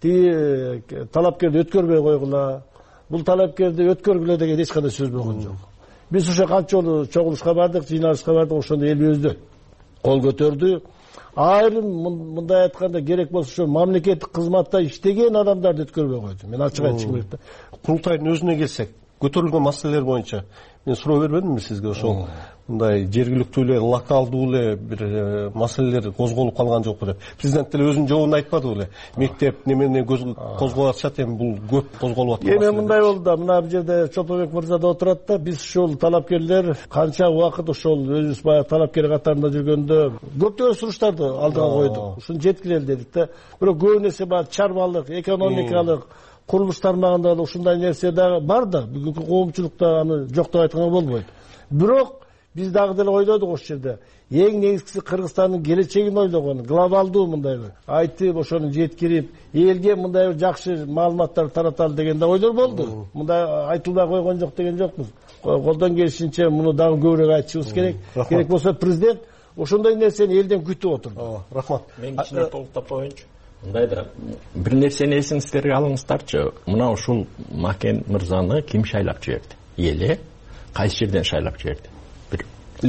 талапкерди өткөрбөй койгула, бул талапкерди өткөргүлө деген эч кандай сөз болгон жок. Биз ошо канча жолу чогулушка бардык, жыйналышка бардык, ошондо эл өзү кол көтөрдү. Айрым мындай айтканда керек болсо ошо мамлекеттик кызматта иштеген адамдарды өткөрбөй койду. Мен ачык айтышым керек да.
Курултайдын өзүнө келсек, көтөрүлгөн маселелер боюнча мен суроо бербедимби сизге? Ошол мындай жергиликтүү эле, локалдуу эле бир маселелер козголуп калган жокпу деп. Президент деле өзүнүн жообунда айтпады беле? Мектеп немени козголуп атышат, эми бул көп козголуп аткан.
Эми мындай болду да, мына бул жерде Чолпонбек мырза да отурат да, биз ушул талапкерлер канча убакыт ошол өзүбүз баягы талапкер катарында жүргөндө көптөгөн сунуштарды алдыга койдук. Ушуну жеткирели дедик да. Бирок көп нерсе бар, чарбалык, экономикалык, курулуш тармагында да ушундай нерсе дагы бар да, бүгүнкү коомчулукта аны жок деп айтканга болбойт. Бирок биз дагы деле ойлодук ошол жерде. Эң негизгиси Кыргызстандын келечегин ойлогон, глобалдуу мындай айтып, ошону жеткирип, элге мындай бир жакшы маалыматтар тараталы деген да ойлор болду. Мындай айтылбай койгон жок деген жокпуз. Колдон келишинче муну дагы көбүрөөк айтышыбыз керек. Керек болсо президент ошондой нерсени элден күтүп отурду.
Рахмат.
Мен кичине толуктап коеюнчу. Мындайдыр. Бир нерсени эсиңизге алыңыздарчы. Мына ушул Макен мырзаны ким шайлап жиберди? Эли кайсы жерден шайлап жиберди? Бир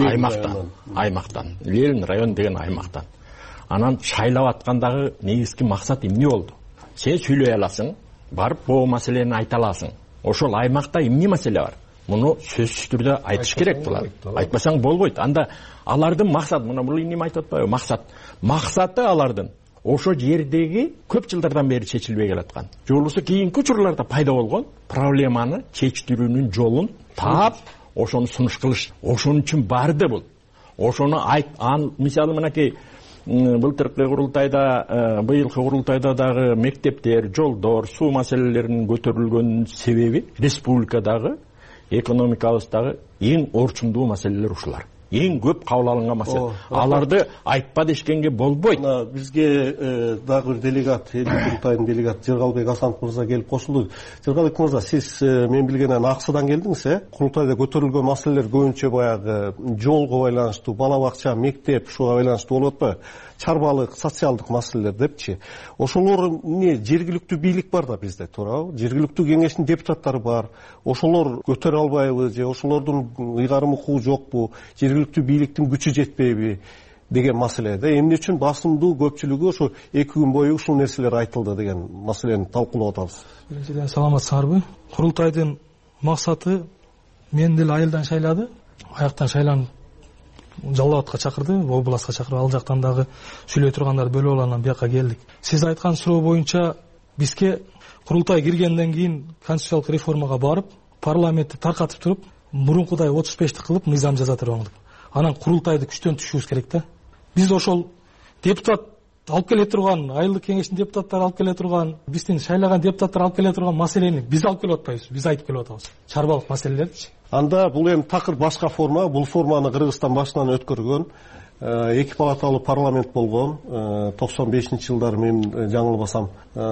аймактан. Ленин район деген аймактан. Анан шайлап аткандагы негизги максат эмне болду? Сен сүйлөй аласың, барып бул маселени айта аласың. Ошол аймакта эмне маселе бар? Муну сөзсүз түрдө айтыш керек булар. Айтпасаң болбойт. Анда алардын максаты, мына бул эмне айтып атпайбы? Максаты алардын ошо жердеги көп жылдардан бери чечилбей келаткан, же болбосо кийинки учурларда пайда болгон проблеманы чечтирүүнүн жолун таап, ошону сунуш кылыш. Ошон үчүн барды бул. Ошону мисалы мынакей былтыркы курултайда, быйылкы курултайда дагы мектептер, жолдор, суу маселелеринин көтөрүлгөн себеби республикадагы экономикабыздагы эң орчундуу маселелер ушулар. Эң көп кабыл алынган маселе. Аларды айтпа дешкенге болбойт.
Бизге дагы бир делегат, курултайдын делегаты Жыргалбек Асанов мырза келип кошулду. Жыргалбек мырза, сиз мен билгенден Аксыдан келдиңиз, Курултайда көтөрүлгөн маселелер көбүнчө баягы жолго байланыштуу, бала бакча, мектеп, ушуга байланыштуу болуп атпайбы? Чарбалык, социалдык маселелер депчи. Ошолор эмне, жергиликтүү бийлик бар да бизде, туурабы? Жергиликтүү кеңештин депутаттары бар. Ошолор көтөрө албайбы же ошолордун ыйгарым укугу жокпу? Жергиликтүү бийликтин күчү жетпейби деген маселе да. Эмне үчүн басымдуу көпчүлүгү ошо 2 күн бою ушул нерселер айтылды деген маселени талкуулап атабыз.
Биринчиден саламатсыңарбы? Курултайдын максаты мен деле айылдан шайлады. Аяктан шайланып Жалал Абадка чакырды, областка чакырып, ал жактан дагы сүйлөй тургандарды бөлүп алып анан бияка келдик. Сиз айткан суроо боюнча бизге курултай киргенден кийин конституциялык реформага барып, парламентти таркатып туруп, мурункудай 35ти кылып мыйзам жаза тургандык. Анан курултайды күчтөн түшүбүз керек да. Биз ошол депутат алып келе турган, айылдык кеңештин депутаттары алып келе турган, биздин шайлаган депутаттар алып келе турган маселени биз алып келип атпайбыз, биз айтып келип атабыз. Чарбалык маселелерди.
Анда бул эми такыр башка форма, бул форманы Кыргызстан башынан өткөргөн. 2 палаталуу парламент болгон. 95-жылдары мен жаңылбасам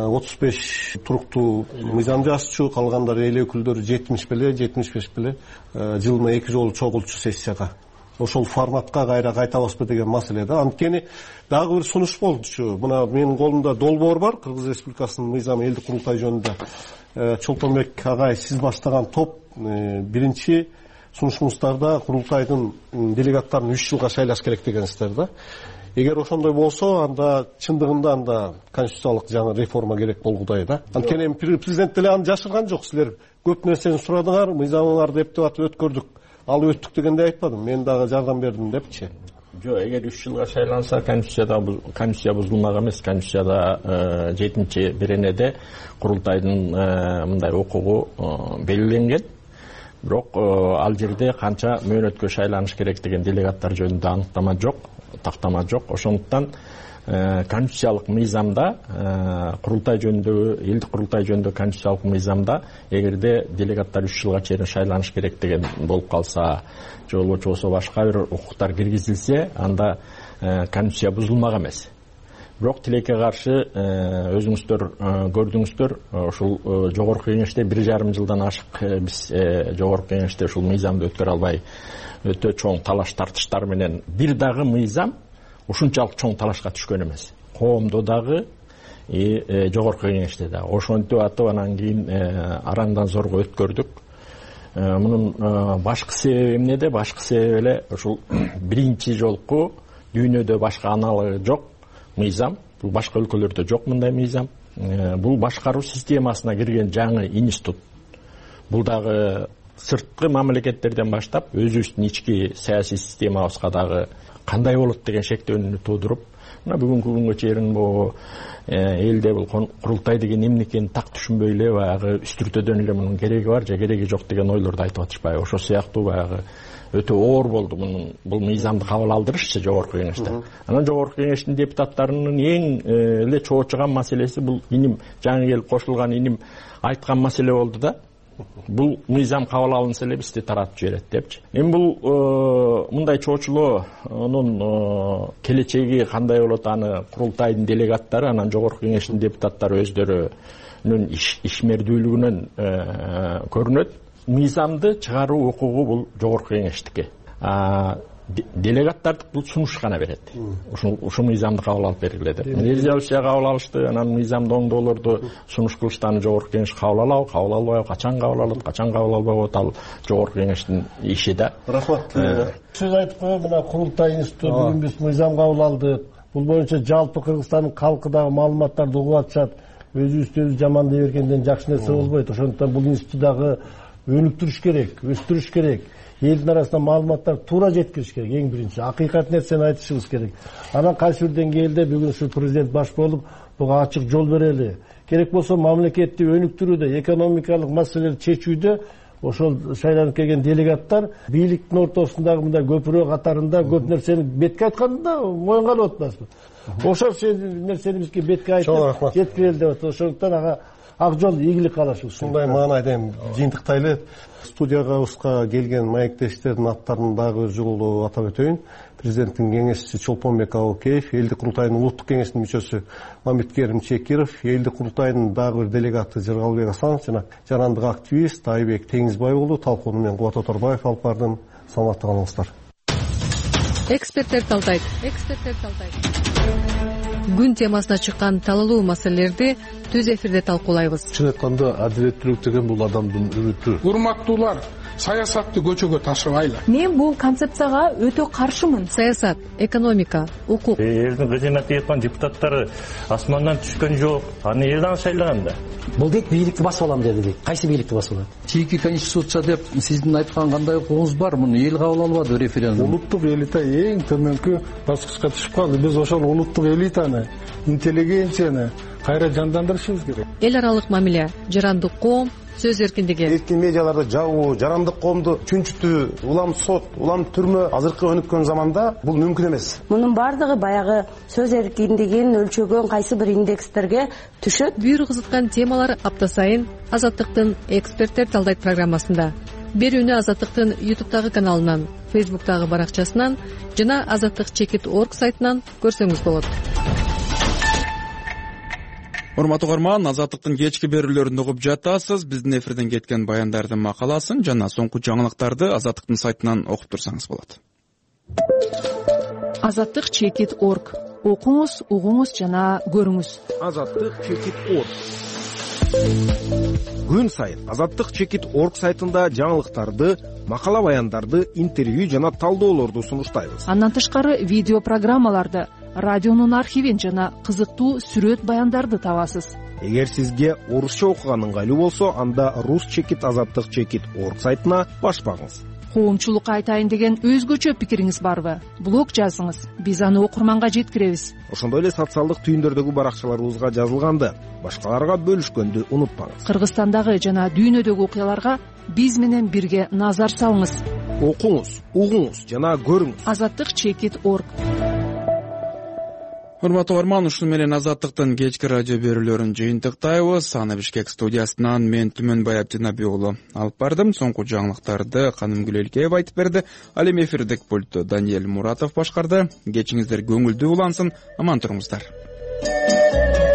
35 туруктуу мыйзам жазчу, калгандары эл өкүлдөрү 70 беле, 75 беле жылына 2 жолу чогулчу сессияга. Ошол форматка кайра кайтабызбы деген маселе да. Анткени дагы бир сунуш болчу. Мына менин колумда долбоор бар, Кыргыз Республикасынын мыйзамы элдик курултай жөнүндө. Чолпонбек агай, сиз баштаган топ биринчи сунушуңуздарда курултайдын делегаттарын 3 жылга шайлаш керек дегенсиздер да. Эгер ошондой болсо, анда чындыгында анда конституциялык жаңы реформа керек болгудай да. Анткени президент деле аны жашырган жок. Силер көп нерсени сурадыңар, мыйзамыңарды эптеп өткөрдүк. алып өттүк дегенде айтпадым, мен дагы жардам бердим депчи.
Жок, эгер 3 жылга шайланса, конституция бузулмак эмес. Конституцияда 7-беренеде курултайдын мындай укугу белгиленген. Бирок ал жерде канча мөөнөткө шайланыш керек деген делегаттар жөнүндө аныктама жок, тактама жок. Ошондуктан конституциялык мыйзамда, курултай жөнүндөгү, элдик курултай жөнүндөгү конституциялык мыйзамда эгерде делегаттар 3 жылга чейин шайланыш керек деген болуп калса, же болбосо башка бир укуктар киргизилсе, анда конституция бузулмак эмес. Бирок тилекке каршы өзүңүздөр көрдүңүздөр, ушул жогорку кеңеште 1,5 жылдан ашык биз жогорку кеңеште ушул мыйзамды өткөрө албай өтө чоң талаш тартыштар менен бир дагы мыйзам ушунчалык чоң талашка түшкөн эмес. Коомдо дагы, жогорку кеңеште дагы. Ошентип атып анан кийин арандан зорго өткөрдүк. Мунун башкы себеби эмнеде? Башкы себеби эле ушул биринчи жолку дүйнөдө башка аналогы жок мыйзам. Бул башка өлкөлөрдө жок мындай мыйзам. Бул башкаруу системасына кирген жаңы институт. Бул дагы сырткы мамлекеттерден баштап өзүбүздүн ички саясий системабызга дагы кандай болот деген шектөөнү туудуруп, мына бүгүнкү күнгө чейин бул элде бул курултай деген эмне экенин так түшүнбөй эле баягы үстүртөдөн эле мунун кереги бар же кереги жок деген ойлорду айтып атышпайбы. Ошол сыяктуу баягы өтө оор болду бул мыйзамды кабыл алдырышчы жогорку кеңеште. Анан жогорку кеңештин депутаттарынын эң эле чоочуган маселеси бул иним, жаңы келип кошулган иним айткан маселе болду да. Бул мыйзам кабыл алынса эле бизди таратып жиберет депчи. Эми бул мындай чоочулоонун келечеги кандай болот, аны курултайдын делегаттары, анан жогорку кеңештин депутаттары өздөрүнүн ишмердүүлүгүнөн көрүнөт. Мыйзамды чыгаруу укугу бул жогорку кеңештики. Делегаттар бул сунуш гана берет. Ушул мыйзамды кабыл алып бергиле деп. Резолюция кабыл алышты, анан мыйзамды оңдоолорду сунуш кылышты, аны жогорку кеңеш кабыл алабы, кабыл албайбы, качан кабыл алат, качан кабыл албайбы, ал жогорку кеңештин иши да.
Рахмат.
Сөз айтып коем, мына курултай институту бүгүн биз мыйзам кабыл алдык. Бул боюнча жалпы Кыргызстандын калкы дагы маалыматтарды угуп атышат. Өзүбүздү жаман дей бергенден жакшы нерсе болбойт. Ошондуктан бул институт дагы өнүктүрүш керек, өстүрүш керек. Элдин арасында маалыматтар туура жеткириш керек. Эң биринчи акыйкат нерсени айтышыбыз керек. Анан кайсы бир деңгээлде бүгүн ушу президент баш болуп, буга ачык жол берели. Керек болсо мамлекетти өнүктүрүүдө, экономикалык маселелерди чечүүдө ошол шайланып келген делегаттар бийликтин ортосундагы мындай көпүрө катарында көп нерсени бетке айтканда моюнга алып атпайсызбы? Ошол нерсени бизге бетке айтып жеткирели деп атат. Ошондуктан ага ак жол ийгилик каалашыбыз.
Ушундай маанайда эми жыйынтыктайлы. Студиябызга келген маектештердин аттарын дагы өз жолу атап өтөйүн. Президенттин кеңешчиси Чолпонбек Абылкеев, элдик курултайдын улуттук кеңешинин мүчөсү Мамиткерим Чекиров, элдик курултайдын дагы бир делегаты Жыргалбек Асанов жана жарандык активист Айбек Теңизбай уулу талкууну менен Кубат Оторбаев алып бардым. Саламатта калыңыздар.
Эксперттер талдайт. Күн темасына чыккан талалуу маселелерди түз эфирде талкуулайбыз.
Чын айтканда адилеттүүлүк деген бул адамдын үмүтү. Урматтуулар, саясатты көчөгө ташыбайлы.
Мен бул концепцияга өтө каршымын. Саясат, экономика, укук.
Элдин кызмат эткан депутаттары асмандан түшкөн жок. Аны элден шайлаган да.
Бул дейт бийликти басып алам деди дейт. Кайсы бийликти басып алат? Чийки конституция деп сиздин айткан кандай укугуңуз бар? Муну эл кабыл албады референдум.
Улуттук элита эң төмөнкү баскычка түшүп калды. Биз ошол улуттук элитаны, интеллигенцияны кайра жандандырышыбыз керек.
Эл аралык мамиле, жарандык коом, сөз эркиндиги.
Эркин медиаларды жабуу, жарандык коомду чүнчүтүү, улам сот, улам түрмө азыркы өнүккөн заманда бул мүмкүн эмес.
Мунун бардыгы баягы сөз эркиндигин өлчөгөн кайсы бир индекстерге түшөт.
Бүйүр кызыткан темалар апта сайын Азаттыктын эксперттер талдайт программасында. Берүүнү Азаттыктын YouTube'дагы каналынан, Facebook'дагы баракчасынан жана azattik.org сайтынан көрсөңүз болот.
Урматтуу көрөрман, Азаттыктын кечки берүүлөрүн угуп жатасыз. Биздин эфирден кеткен баяндардын макаласын жана соңку жаңылыктарды Азаттыктын сайтынан окуп турсаңыз болот.
azattik.org. Окуңуз, угуңуз жана көрүңүз.
azattik.org. Күн сайын azattik.org сайтында жаңылыктарды, макала баяндарды, интервью жана талдоолорду сунуштайбыз.
Андан тышкары видео программаларды, радионун архивин жана кызыктуу сүрөт баяндарды табасыз.
Эгер сизге орусча окуган ыңгайлуу болсо, анда rus.azattik.org сайтына баш багыңыз.
коомчулукка айтайын деген өзгөчө пикириңиз барбы? Блог жазыңыз, биз аны окурманга жеткиребиз.
Ошондой эле социалдык түйүндөрдөгү баракчаларыбызга жазылганды башкаларга бөлүшкөндү унутпаңыз.
Кыргызстандагы жана дүйнөдөгү окуяларга биз менен бирге назар салыңыз.
Окуңуз, угуңуз жана көрүңүз.
Азаттык.org.
Урматтуу угарман, ушуну менен Азаттыктын кечки радио берүүлөрүн жыйынтыктайбыз. Аны Бишкек студиясынан мен Түмөнбай Абдинаби уулу алып бардым. Соңку жаңылыктарды Канымгүл Элкеева айтып берди. Ал эми эфирдик пультту Даниэль Муратов башкарды. Кечиңиздер көңүлдүү улансын, аман туруңуздар.